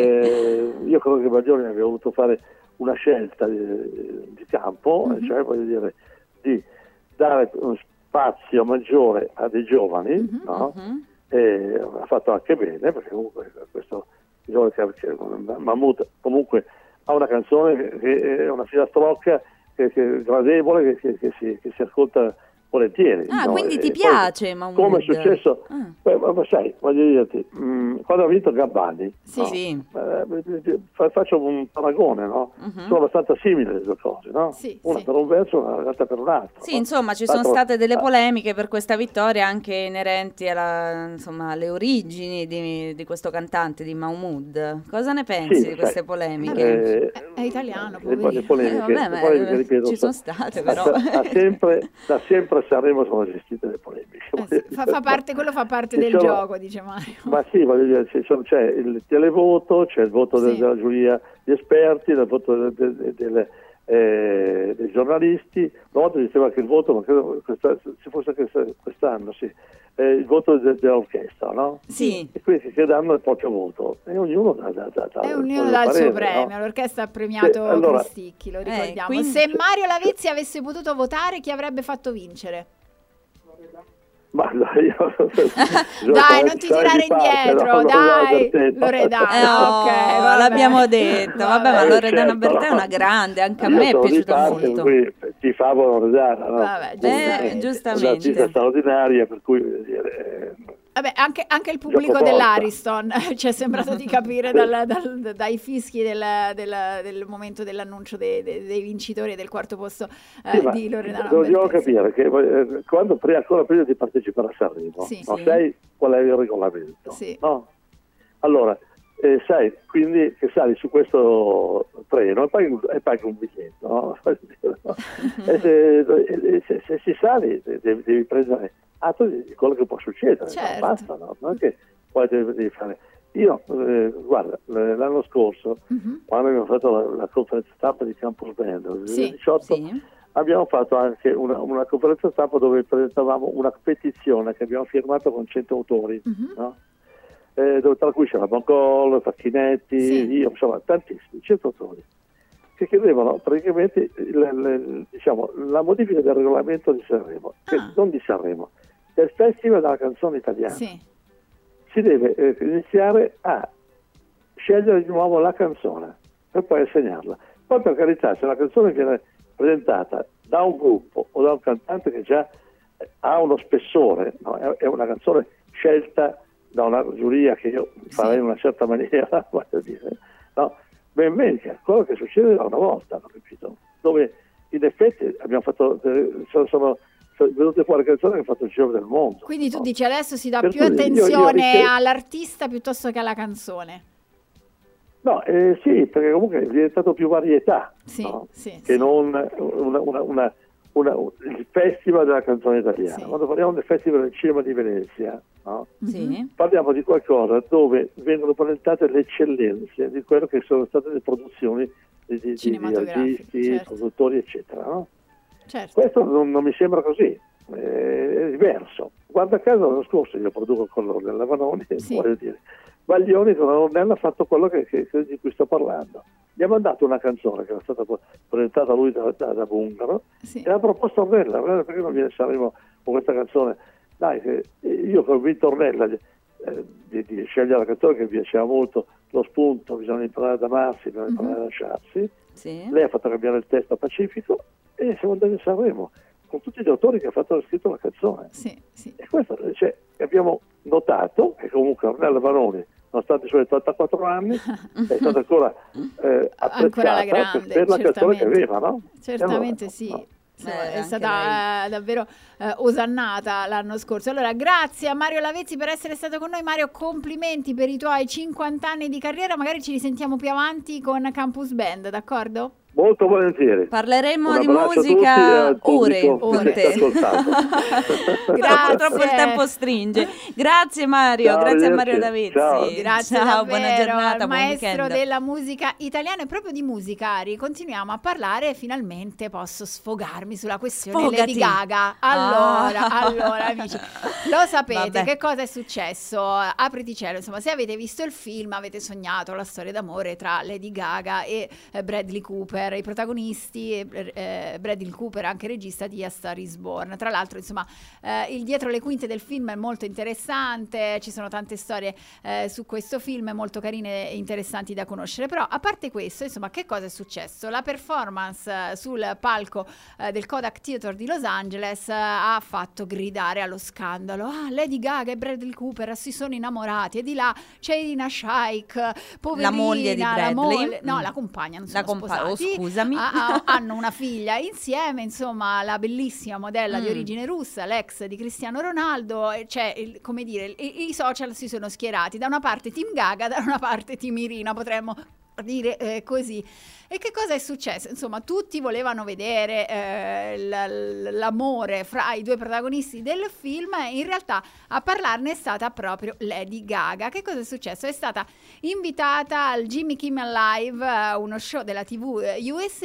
Eh, io credo che Baglioni abbia voluto fare una scelta di, di campo, Mhm. cioè voglio dire di dare uno spazio maggiore a dei giovani, Mhm. no? Mhm. E ha fatto anche bene, perché comunque questo giovane che, che Mahmood comunque ha una canzone che, che è una filastrocca che, che è gradevole, che, che, che, si, che si ascolta volentieri. Ah, no? quindi E ti poi, piace Mahmood? come è successo? Ah. Beh, ma, ma sai, voglio dirti, mh, quando ha vinto Gabbani, Sì. no? Sì. Eh, fa- faccio un paragone, no? Mhm. Sono abbastanza simili le due cose, no? Sì, Una sì. per un verso e l'altra per un altro. Sì, no? insomma, ci sono L'altro- state delle ah, polemiche per questa vittoria anche inerenti alla, insomma, alle origini di, di questo cantante, di Mahmood. Cosa ne pensi Sì, di sai, queste polemiche? eh, È, è italiano, le, poverino. le polemiche, Eh, vabbè, le ma, polemiche, eh, ripeto, ci sono so- state, da, però. da sempre, da sempre a Sanremo sono esistite le polemiche. Eh sì, fa, fa parte, quello fa parte Ci del sono- gioco, dice Mario. Ma sì, voglio dire, ci sono- c'è il televoto, c'è il voto del- Sì. della giuria di esperti, il voto del- del- del- eh, dei giornalisti. Una volta diceva che il voto, ma credo questa- ci fosse anche quest'anno, sì, eh, il voto de- dell'orchestra, no? Sì. E quindi che danno il proprio voto e ognuno dà, dà, dà, dà E il ognuno proprio dà il suo parere, no? premio. L'orchestra ha premiato Sì, allora- Cristicchi, lo ricordiamo. quindi- Se Mario Lavezzi avesse potuto votare, chi avrebbe fatto vincere? Ma dai, io, Dai, non ti tirare indietro, dai, Loredana. Eh, oh, ok, vabbè. l'abbiamo detto, vabbè, ma Eh, Loredana certo, Bertè è no. una grande, anche a Io me è sono di piaciuta parte, molto. per cui ti favo Loredana, no? Vabbè, Eh, È giustamente. un'artista straordinaria, per cui voglio dire, eh, Vabbè, anche, anche il pubblico Giocoforza. dell'Ariston ci è sembrato di capire dal- dal- dai fischi del, del- del momento dell'annuncio dei, dei- dei vincitori del quarto posto eh, sì, ma di Loredana dobbiamo Bertè. capire che eh, quando prima, ancora prima di partecipare a Sanremo, Sì. non Sì. sai qual è il regolamento, Sì. no? Allora, eh, sai, quindi che sali su questo treno e paghi, e paghi un biglietto, no? e se, e se, se si sali devi, devi prendere atto di quello che può succedere, Certo. no? Basta, no? Non è che poi devi, devi fare. Io, eh, guarda, l'anno scorso, Mhm. quando abbiamo fatto la, la conferenza stampa di Campus Band nel Sì, duemiladiciotto, sì. abbiamo fatto anche una, una conferenza stampa dove presentavamo una petizione che abbiamo firmato con cento autori, Mhm. no? Eh, dove, tra cui c'era Boncol, Facchinetti, Sì. io, insomma, tantissimi, cento autori, che chiedevano praticamente il- il- diciamo, la modifica del regolamento di Sanremo, che- non di Sanremo, del Festival della canzone italiana. Sì. Si deve eh, iniziare a scegliere di nuovo la canzone per poi assegnarla. Poi, per carità, se la canzone viene presentata da un gruppo o da un cantante che già eh, ha uno spessore, no? è, è una canzone scelta da una giuria che io farei in una certa maniera, voglio dire, no? Ben venga, quello che succede da una volta, hanno capito? Dove in effetti abbiamo fatto, eh, sono, sono sono venute fuori canzoni che hanno fatto il giro del mondo. Quindi tu dici adesso si dà Per più cui io- io attenzione ritengo- all'artista piuttosto che alla canzone. No, eh, sì, perché comunque è diventato più varietà, Sì, no? sì, che non una, una, una, una- il festival della canzone italiana. Quando parliamo del festival del cinema di Venezia, no? Sì. Parliamo di qualcosa dove vengono presentate le eccellenze di quello che sono state le produzioni di, di- di, di Cinematografiche, artisti, certo. produttori, eccetera. No? Certo. Questo non, non mi sembra così, eh, è diverso. Guarda caso l'anno scorso io produco con l'Ornella Vanoni, voglio dire, Baglioni con l'Ornella ha fatto quello che, che- che- di cui sto parlando. Gli ha mandato una canzone che era stata po- presentata a lui da, da, da Bungaro e ha proposto Ornella, Ornella, perché non viene Sanremo con questa canzone? Dai, che io che ho vinto Ornella eh, di, di scegliere la canzone che mi piaceva molto, lo spunto, bisogna imparare ad amarsi, bisogna imparare a lasciarsi. Sì. Lei ha fatto cambiare il testo a Pacifico e siamo andati a Sanremo con tutti gli autori che hanno fatto scritto la canzone. Sì, sì. E questo cioè, abbiamo notato che comunque Ornella Vanoni, nonostante i suoi ottantaquattro anni, è stata ancora eh, Ancora alla apprezzata grande, per la canzone che certamente. aveva, no? Certamente E allora, sì. no. Insomma, Eh, è anche stata eh, davvero eh, osannata l'anno scorso. Allora, grazie a Mario Lavezzi per essere stato con noi. Mario, complimenti per i tuoi cinquanta anni di carriera. Magari ci risentiamo più avanti con Campus Band, d'accordo? Molto volentieri. Parleremo Un di abbraccio a tutti e musica al ore, pubblico che ore. ci sta ascoltando. Grazie, purtroppo il tempo stringe. Grazie Mario, Ciao, grazie a arrivederci. Mario Lavezzi. Ciao. Grazie Ciao, davvero buona giornata, al buon maestro weekend. della musica italiana. E proprio di musica, Ari, continuiamo a parlare e finalmente posso sfogarmi sulla questione Sfogati. Lady Gaga. Allora, Ah. allora amici, lo sapete Vabbè. che cosa è successo? Apriti cielo, insomma, se avete visto il film avete sognato la storia d'amore tra Lady Gaga e eh, Bradley Cooper, i protagonisti, e, eh, Bradley Cooper anche regista di A Star Is Born. Tra l'altro, insomma, eh, il dietro le quinte del film è molto interessante, ci sono tante storie eh, su questo film molto carine e interessanti da conoscere. Però a parte questo, insomma, che cosa è successo? La performance eh, sul palco eh, del Kodak Theater di Los Angeles eh, ha fatto gridare allo scandalo: ah, Lady Gaga e Bradley Cooper si sono innamorati, e di là c'è Irina Shayk, poverina, La moglie di la Bradley. moglie- no, Mm. la compagna, non La sono compa- oh, sposati. scusami. Ha- ha- hanno una figlia insieme, insomma, la bellissima modella di Mm. origine russa, l'ex di Cristiano Ronaldo. E c'è, il- come dire, i, i social si sono schierati, da una parte Team Gaga, da una parte Team Irina, potremmo dire eh, così. E che cosa è successo? Insomma, tutti volevano vedere eh, l- l'amore fra i due protagonisti del film, e in realtà a parlarne è stata proprio Lady Gaga. Che cosa è successo? È stata invitata al Jimmy Kimmel Live, eh, uno show della tivù eh, U S A,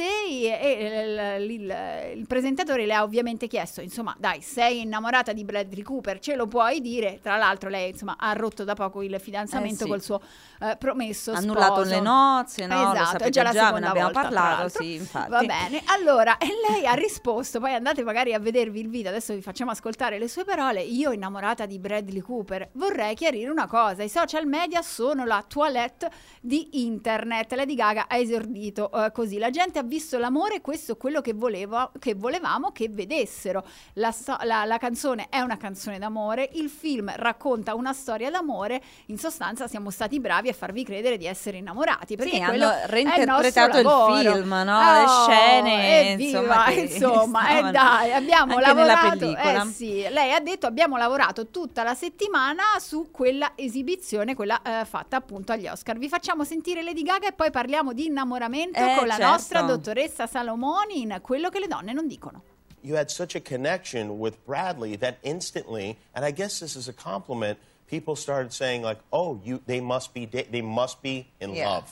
e il, il- il presentatore le ha ovviamente chiesto: insomma, dai, sei innamorata di Bradley Cooper, ce lo puoi dire? Tra l'altro lei, insomma, ha rotto da poco il fidanzamento Eh sì. col suo eh, promesso Ha annullato sposo. le nozze, no? Lo Esatto, sapete è già la già, ve ne seconda abbiamo volta, tra parlato, l'altro. sì, infatti. Va bene, allora, e lei ha risposto, poi andate magari a vedervi il video, adesso vi facciamo ascoltare le sue parole: io innamorata di Bradley Cooper, vorrei chiarire una cosa, i social media sono la toilette di internet. Lady Gaga ha esordito eh, così: la gente ha visto l'amore, questo è quello che, volevo, che volevamo che vedessero. La, sto- la, la canzone è una canzone d'amore, il film racconta una storia d'amore, in sostanza siamo stati bravi a farvi credere di essere innamorati, perché perché Sì, quello hanno reinterpretato è il, nostro il lavoro. film, no? Oh, Le scene, evviva, insomma, che insomma, eh, stavano dai, abbiamo anche nella lavorato, pellicola. eh sì, lei ha detto abbiamo lavorato tutta la settimana su quella esibizione, quella eh, fatta appunto agli Oscar. Vi facciamo sentire Lady Gaga e poi parliamo di innamoramento Eh, con la certo. nostra dottoressa Salomoni in Quello che le donne non dicono. You had such a connection with Bradley that instantly, and I guess this is a compliment, people started saying like, "Oh, you they must be da- they must be in Yeah. love."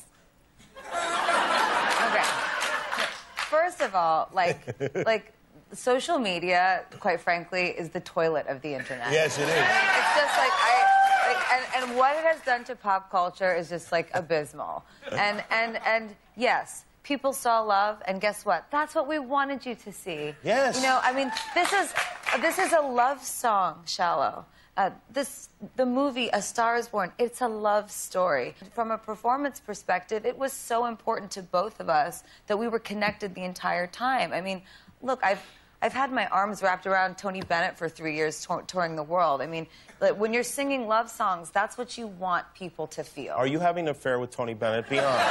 Okay. First of all, like, like social media, quite frankly, is the toilet of the internet. Yes, it is. It's just like I, like, and, and what it has done to pop culture is just like abysmal. And and and yes, people saw love, and guess what? That's what we wanted you to see. Yes. You know, I mean, this is this is a love song, Shallow. Uh, this the movie A Star Is Born. It's a love story. From a performance perspective, it was so important to both of us that we were connected the entire time. I mean, look, I've I've had my arms wrapped around Tony Bennett for three years tour- touring the world. I mean, like, when you're singing love songs, that's what you want people to feel. Are you having an affair with Tony Bennett? Be honest.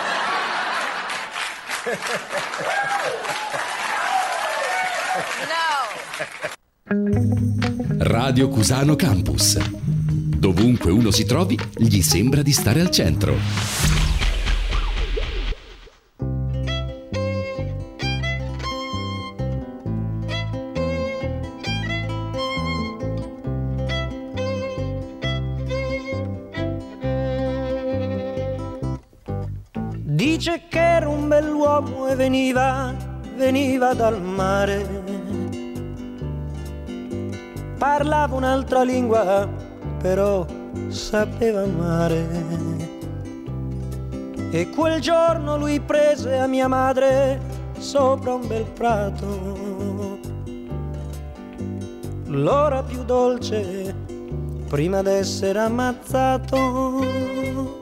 Radio Cusano Campus. Dovunque uno si trovi, gli sembra di stare al centro. Dice che era un bell'uomo e veniva, veniva dal mare. Parlava un'altra lingua, però sapeva amare. E quel giorno lui prese a mia madre sopra un bel prato. L'ora più dolce prima d'essere ammazzato.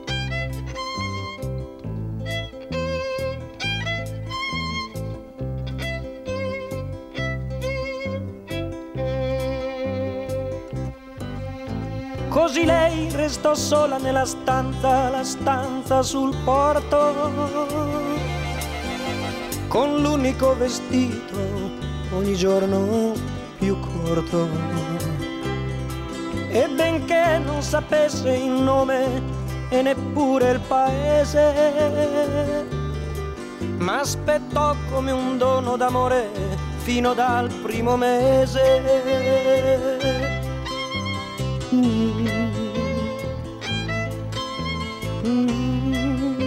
Così lei restò sola nella stanza, la stanza sul porto, con l'unico vestito ogni giorno più corto. E benché non sapesse il nome e neppure il paese, ma aspettò come un dono d'amore fino dal primo mese. Mm. Mm.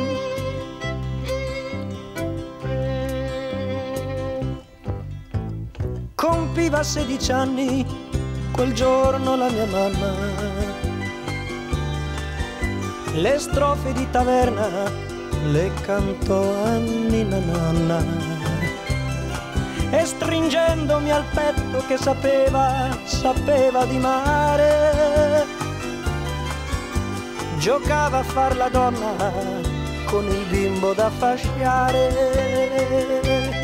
Compiva sedici anni quel giorno la mia mamma. Le strofe di taverna le cantò a Nina Nanna. E stringendomi al petto che sapeva, sapeva di mare, giocava a far la donna con il bimbo da fasciare.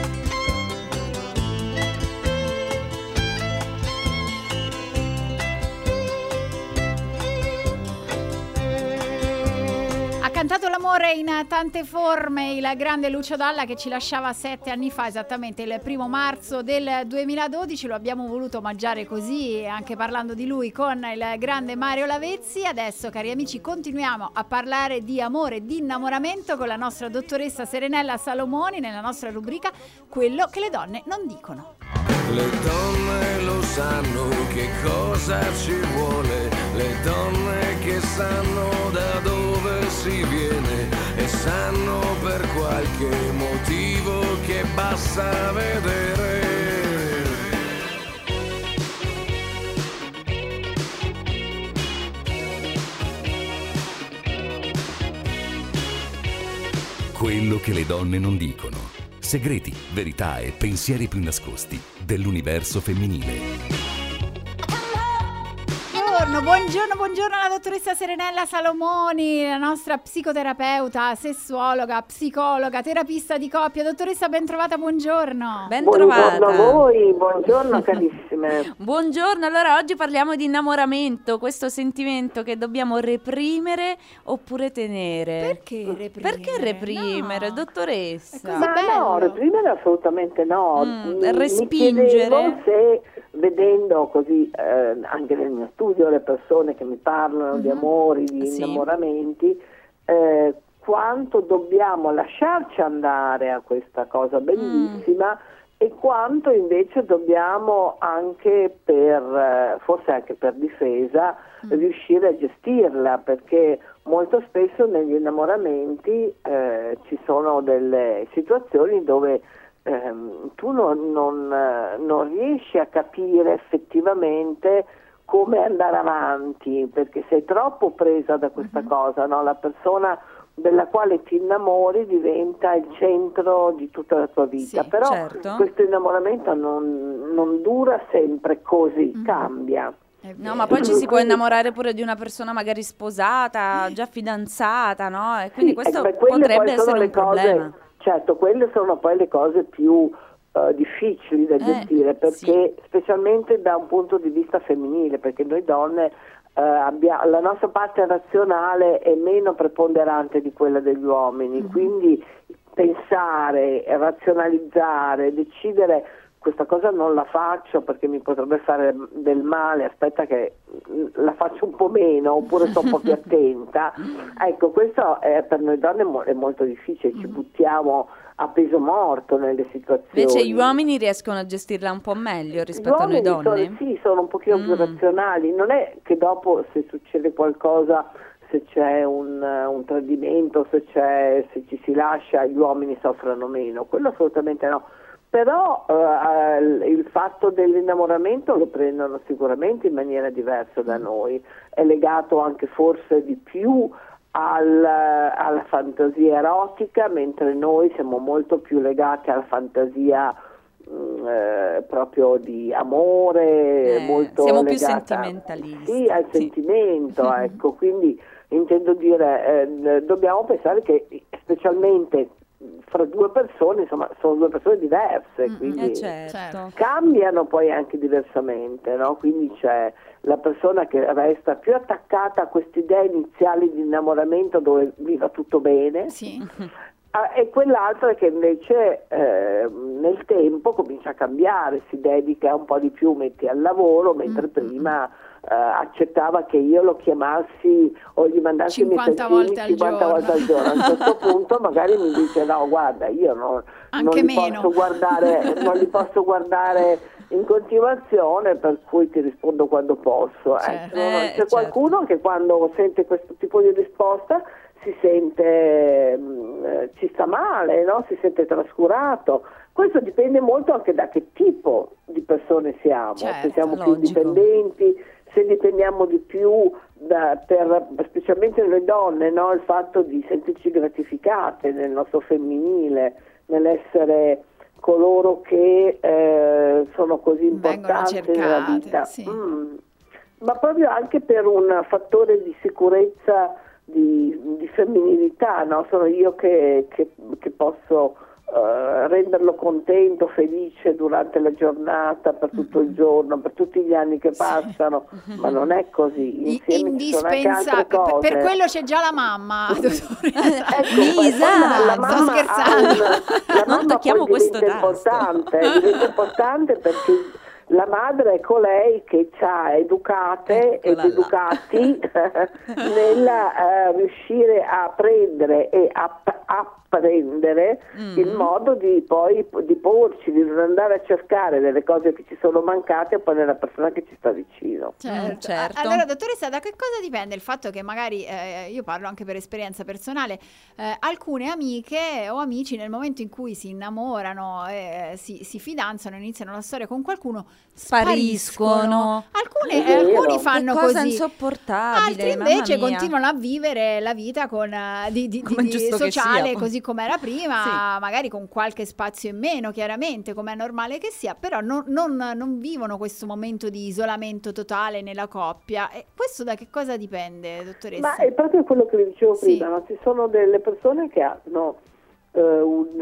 Ha cantato l'amore in tante forme il grande Lucio Dalla, che ci lasciava sette anni fa, esattamente il primo marzo del duemiladodici. Lo abbiamo voluto omaggiare così, anche parlando di lui, con il grande Mario Lavezzi. Adesso, cari amici, continuiamo a parlare di amore e di innamoramento con la nostra dottoressa Serenella Salomoni nella nostra rubrica Quello che le donne non dicono. Le donne lo sanno che cosa ci vuole, le donne che sanno da dove si viene e sanno per qualche motivo che basta vedere. Quello che le donne non dicono. Segreti, verità e pensieri più nascosti dell'universo femminile. buongiorno, buongiorno, buongiorno alla dottoressa Serenella Salomoni, la nostra psicoterapeuta, sessuologa, psicologa, terapista di coppia. Dottoressa, ben trovata, buongiorno. Ben trovata. Buongiorno a voi, buongiorno carissime. Buongiorno, allora oggi parliamo di innamoramento, questo sentimento che dobbiamo reprimere oppure tenere. Perché reprimere? Perché reprimere, No. dottoressa? Ma no, reprimere assolutamente no. Mm, Mi- respingere. Mi chiedevo se, vedendo così eh, anche nel mio studio le persone che mi parlano di amori, di Sì. innamoramenti, eh, quanto dobbiamo lasciarci andare a questa cosa bellissima e quanto invece dobbiamo anche per, eh, forse anche per difesa, riuscire a gestirla, perché molto spesso negli innamoramenti eh, ci sono delle situazioni dove ehm, tu non, non, eh, non riesci a capire effettivamente come andare avanti, perché sei troppo presa da questa cosa, no? La persona della quale ti innamori diventa il centro di tutta la tua vita, Sì, però certo. questo innamoramento non, non dura sempre così, cambia. No, ma poi ci si può innamorare pure di una persona magari sposata, già fidanzata, no? E quindi Sì, questo eh, beh, quelle potrebbe poi sono essere le un cose- problema. Certo, quelle sono poi le cose più eh, difficili da gestire, perché specialmente da un punto di vista femminile, perché noi donne eh, abbia- la nostra parte razionale è meno preponderante di quella degli uomini, quindi pensare, razionalizzare, decidere questa cosa non la faccio perché mi potrebbe fare del male, aspetta che mm, la faccio un po' meno oppure sto un po' più attenta. Ecco, questo è, per noi donne mo- è molto difficile, ci buttiamo a peso morto nelle situazioni. Invece gli uomini riescono a gestirla un po' meglio rispetto a noi Gli uomini donne. sono, sì, sono un pochino più razionali, non è che dopo se succede qualcosa, se c'è un, un tradimento, se, c'è, se ci si lascia, gli uomini soffrono meno, quello assolutamente no. Però eh, il fatto dell'innamoramento lo prendono sicuramente in maniera diversa da noi, è legato anche forse di più al, alla fantasia erotica, mentre noi siamo molto più legati alla fantasia mh, eh, proprio di amore, Eh, molto siamo più legata, sentimentalisti. sì, al sentimento, ecco, quindi intendo dire, eh, dobbiamo pensare che specialmente fra due persone, insomma, sono due persone diverse, quindi eh, certo. cambiano poi anche diversamente, no? Quindi c'è la persona che resta più attaccata a queste idee iniziali di innamoramento dove vi va tutto bene, ah, e quell'altra che invece eh, nel tempo comincia a cambiare, si dedica un po' di più, metti al lavoro, mentre prima eh, accettava che io lo chiamassi o gli mandassi cinquanta messaggini volte al cinquanta giorno. volte al giorno. A un certo punto magari mi dice no, guarda, io non, non Anche li meno. posso guardare, non li posso guardare in continuazione, per cui ti rispondo quando posso. Certo. Ecco, no? Eh, C'è qualcuno che quando sente questo tipo di risposta si sente, mh, eh, ci sta male, no? Si sente trascurato. Questo dipende molto anche da che tipo di persone siamo, Certo, se siamo più logico. dipendenti, se dipendiamo di più, da, per, specialmente le donne, no? Il fatto di sentirci gratificate nel nostro femminile, nell'essere coloro che eh, sono così importanti nella vita. sì. Mm. Ma proprio anche per un fattore di sicurezza, di, di femminilità, no? Sono io che, che, che posso eh, renderlo contento, felice durante la giornata, per tutto il giorno, per tutti gli anni che passano, ma non è così. Insieme ci sono anche altre Indispensabile. Per, cose. per quello c'è già la mamma, dottoressa. Lisa, la sto mamma scherzando. ha un- la mamma tocchiamo poi questo diventa tasto. importante, diventa importante perché la madre è colei che ci ha educate ed educati nel eh, riuscire a prendere e a apprendere Mm. il modo di poi di porci, di non andare a cercare delle cose che ci sono mancate e poi nella persona che ci sta vicino. Certo. certo. A- Allora, dottoressa, da che cosa dipende il fatto che magari, eh, io parlo anche per esperienza personale, eh, alcune amiche o amici nel momento in cui si innamorano, eh, si, si fidanzano, iniziano la storia con qualcuno, spariscono. Alcuni, È vero. alcuni fanno Che cosa così, insopportabile, altri invece mamma mia. continuano a vivere la vita con, eh, di, di, Come di- giusto che sociale sia. così come era prima, magari con qualche spazio in meno, chiaramente, come è normale che sia, però non, non- non vivono questo momento di isolamento totale nella coppia. E questo da che cosa dipende, dottoressa? Ma è proprio quello che vi dicevo Sì. prima, no? Ci sono delle persone che hanno eh, un,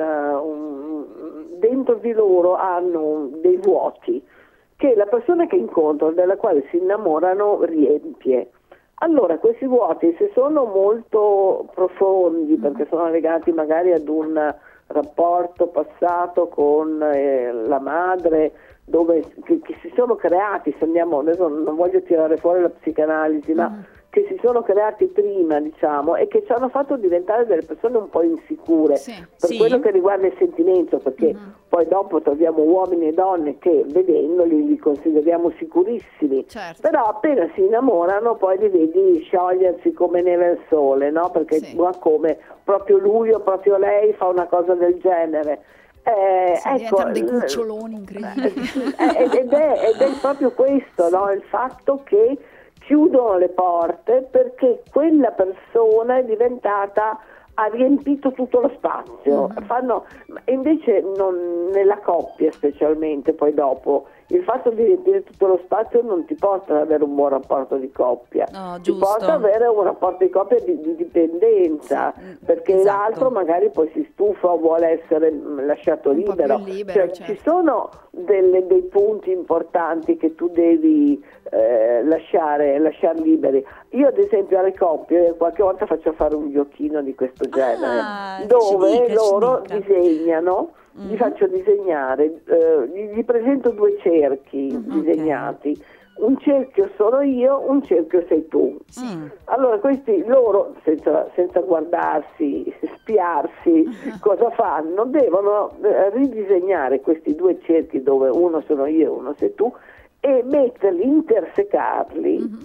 un- dentro di loro hanno dei vuoti che la persona che incontrano, della quale si innamorano, riempie. Allora, questi vuoti, se sono molto profondi, perché sono legati magari ad un rapporto passato con eh, la madre, dove che, che si sono creati, se andiamo, adesso non voglio tirare fuori la psicanalisi, ma che si sono creati prima, diciamo, e che ci hanno fatto diventare delle persone un po' insicure per Sì. quello che riguarda il sentimento, perché poi dopo troviamo uomini e donne che vedendoli li consideriamo sicurissimi, però appena si innamorano poi li vedi sciogliersi come neve al sole, no? Perché ma come proprio lui o proprio lei fa una cosa del genere. Eh, Sì, ecco, diventano dei l- cuccioloni incredibili. eh, ed, è, ed è proprio questo, no? Il fatto che chiudono le porte perché quella persona è diventata, ha riempito tutto lo spazio. Fanno, e invece non, nella coppia specialmente, poi dopo, il fatto di riempire tutto lo spazio non ti porta ad avere un buon rapporto di coppia, No, ti giusto. porta ad avere un rapporto di coppia di, di dipendenza, perché esatto. l'altro magari poi si stufa o vuole essere mh, lasciato Un po' più libero. libero, Cioè, certo. ci sono delle- dei punti importanti che tu devi eh, lasciare, lasciare liberi. Io ad esempio alle coppie qualche volta faccio fare un giochino di questo genere, Ah, dove ci dica, ci loro dica. disegnano, gli faccio disegnare, eh, gli, gli presento due cerchi disegnati. Un cerchio sono io, un cerchio sei tu. Allora questi loro, senza, senza guardarsi, spiarsi cosa fanno, devono eh, ridisegnare questi due cerchi dove uno sono io e uno sei tu e metterli, intersecarli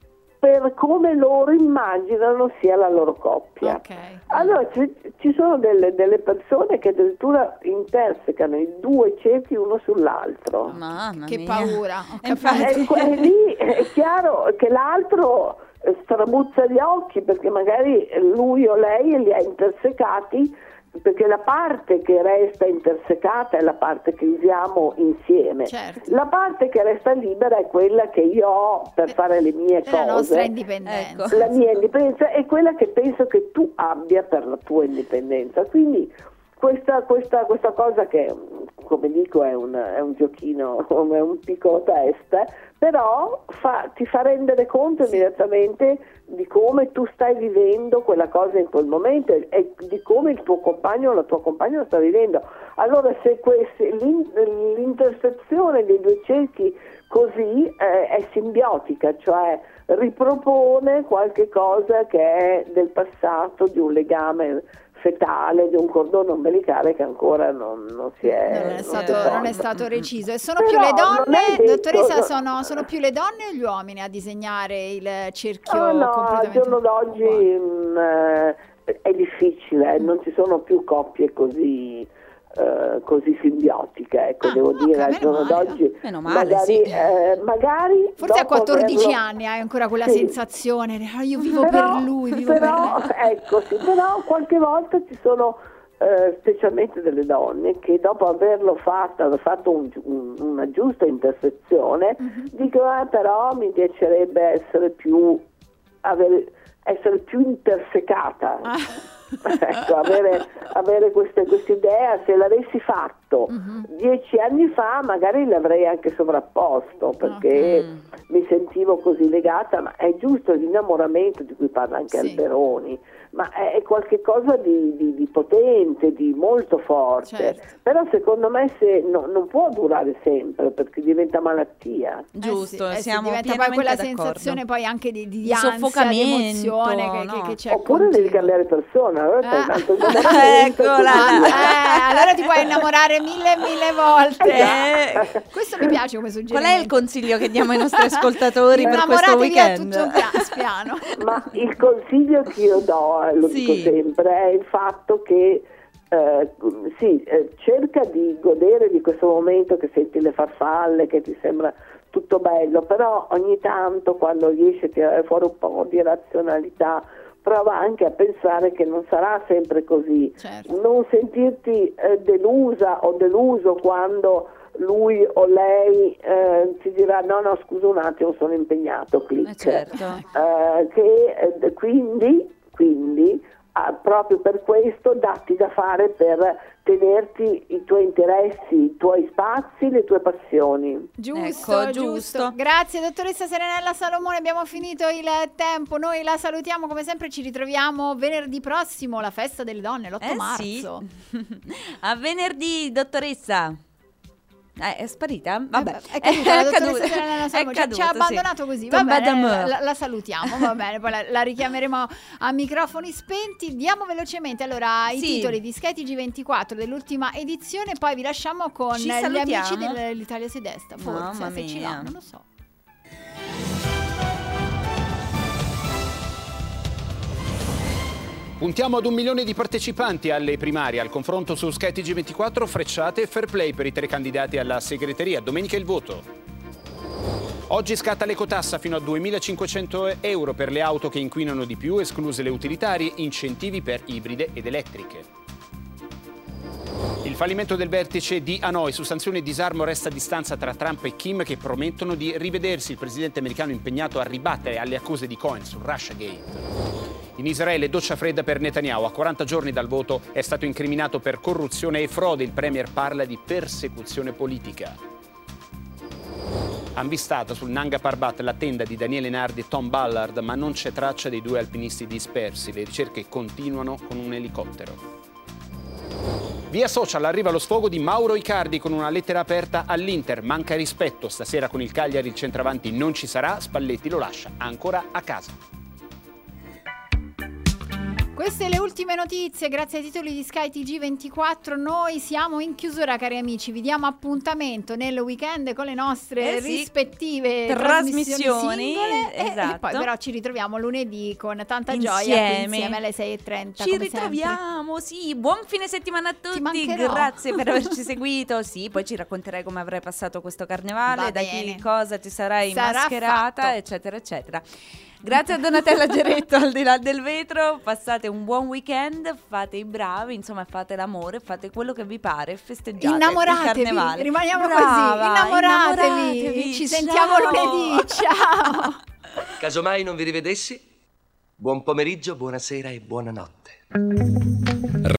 per come loro immaginano sia la loro coppia. Allora ci, ci sono delle, delle persone che addirittura intersecano i due cerchi uno sull'altro. Mamma Che mia. paura, ho E capito. E, que- e lì è chiaro che l'altro eh, strabuzza gli occhi perché magari lui o lei li ha intersecati, perché la parte che resta intersecata è la parte che usiamo insieme. Certo. La parte che resta libera è quella che io ho per fare le mie È la nostra cose. indipendenza. La mia indipendenza è quella che penso che tu abbia per la tua indipendenza. Quindi questa, questa, questa cosa che, come dico, è un, è un giochino, è un piccolo test, però fa, ti fa rendere conto immediatamente di come tu stai vivendo quella cosa in quel momento e, e di come il tuo compagno o la tua compagna lo sta vivendo. Allora se questi, l'in- l'intersezione dei due cerchi così eh, è simbiotica, cioè ripropone qualche cosa che è del passato, di un legame fetale, di un cordone ombelicale che ancora non, non si è Non è, non stato, si è non è fatto. stato reciso. E sono Però più le non donne, è detto- dottoressa, sono, sono più le donne o gli uomini a disegnare il cerchio Ah, no, al completamente? giorno d'oggi mh, eh, è difficile, eh, non ci sono più coppie così eh, così simbiotiche, ecco, devo dire, al giorno d'oggi Meno male, magari, sì. eh, magari Forse a dopo quattordici averlo- anni hai ancora quella Sì. sensazione, "Ah, io vivo Però- per lui, vivo però, per lei". ecco, sì, però qualche volta ci sono eh, specialmente delle donne che dopo averlo fatto, aver fatto un- un- una giusta intersezione, dicono "Ah, però mi piacerebbe essere più avere, essere più intersecata". Ecco, avere, avere questa idea, se l'avessi fatto dieci anni fa magari l'avrei anche sovrapposto perché mi sentivo così legata, ma è giusto l'innamoramento di cui parla anche Alberoni, ma è, è qualche cosa di, di, di potente, di molto forte, Certo. però secondo me se, no, non può durare sempre perché diventa malattia. Giusto, Eh sì, eh sì, siamo diventa poi pienamente quella d'accordo. sensazione poi anche di, di, Di ansia, soffocamento, di emozione che, no? che, che c'è Oppure continua. devi cambiare persona, allora Ah. tanto innamoramento, Eccola così. Eh, allora ti puoi innamorare mille e mille volte. Eh, Questo mi piace come suggerimento. Qual è il consiglio che diamo ai nostri ascoltatori per questo Innamoratevi a weekend? tutto pia- spiano. Ma il consiglio che io do, eh, lo Sì. dico sempre, è il fatto che eh, sì, eh, cerca di godere di questo momento che senti le farfalle, che ti sembra tutto bello, però ogni tanto quando riesci a tirare fuori un po' di razionalità, prova anche a pensare che non sarà sempre così, certo. Non sentirti eh, delusa o deluso quando lui o lei eh, ti dirà no no scusa un attimo sono impegnato, clic. Eh certo. eh, che eh, quindi, quindi ah, proprio per questo datti da fare per tenerti i tuoi interessi, i tuoi spazi, le tue passioni. Giusto, Ecco, giusto. giusto. Grazie dottoressa Serenella Salomone, abbiamo finito il tempo, noi la salutiamo come sempre, ci ritroviamo venerdì prossimo, la festa delle donne, l'otto Eh marzo. sì. A venerdì, dottoressa. Eh, è sparita? Vabbè, è caduta, la è dottoressa caduta, Serenella Salomone, è ci ha- ci ha caduta, abbandonato sì. così, Con va bene, Madame. la, la salutiamo, va bene, poi la, la richiameremo a microfoni spenti. Diamo velocemente allora i Sì. titoli di Sky T G ventiquattro dell'ultima edizione, poi vi lasciamo con Ci gli amici salutiamo? dell'Italia Sud-Est, forse, Mamma se ci mia. va, non lo so. Puntiamo ad un milione di partecipanti alle primarie. Al confronto su Sky T G ventiquattro, frecciate e fair play per i tre candidati alla segreteria. Domenica il voto. Oggi scatta l'ecotassa fino a duemilacinquecento euro per le auto che inquinano di più, escluse le utilitarie, incentivi per ibride ed elettriche. Il fallimento del vertice di Hanoi su sanzioni e disarmo, resta a distanza tra Trump e Kim che promettono di rivedersi. Il presidente americano impegnato a ribattere alle accuse di Cohen su Russiagate. In Israele doccia fredda per Netanyahu, a quaranta giorni dal voto è stato incriminato per corruzione e frode, il premier parla di persecuzione politica. Avvistata sul Nanga Parbat la tenda di Daniele Nardi e Tom Ballard, ma non c'è traccia dei due alpinisti dispersi, le ricerche continuano con un elicottero. Via social arriva lo sfogo di Mauro Icardi con una lettera aperta all'Inter, manca rispetto, stasera con il Cagliari il centravanti non ci sarà, Spalletti lo lascia ancora a casa. Queste le ultime notizie, grazie ai titoli di Sky T G ventiquattro. Noi siamo in chiusura, cari amici. Vi diamo appuntamento nel weekend con le nostre Eh sì. rispettive Trasmissioni, trasmissioni singole. E- esatto. E poi però ci ritroviamo lunedì con tanta gioia Insieme. qui insieme alle sei e trenta. Ci come ritroviamo, sì, buon fine settimana a tutti, mancherò. grazie per averci seguito, sì, poi ci racconterai come avrai passato questo carnevale, Va da bene. chi cosa ti sarai Sarà mascherata, fatto. eccetera, eccetera. Grazie a Donatella Geretto al di là del vetro, passate un buon weekend, fate i bravi, insomma fate l'amore, fate quello che vi pare, festeggiate Innamoratevi, il carnevale. rimaniamo Brava, così, innamoratevi. innamoratevi, Ci sentiamo ciao. lunedì, ciao. Casomai non vi rivedessi, buon pomeriggio, buonasera e buonanotte.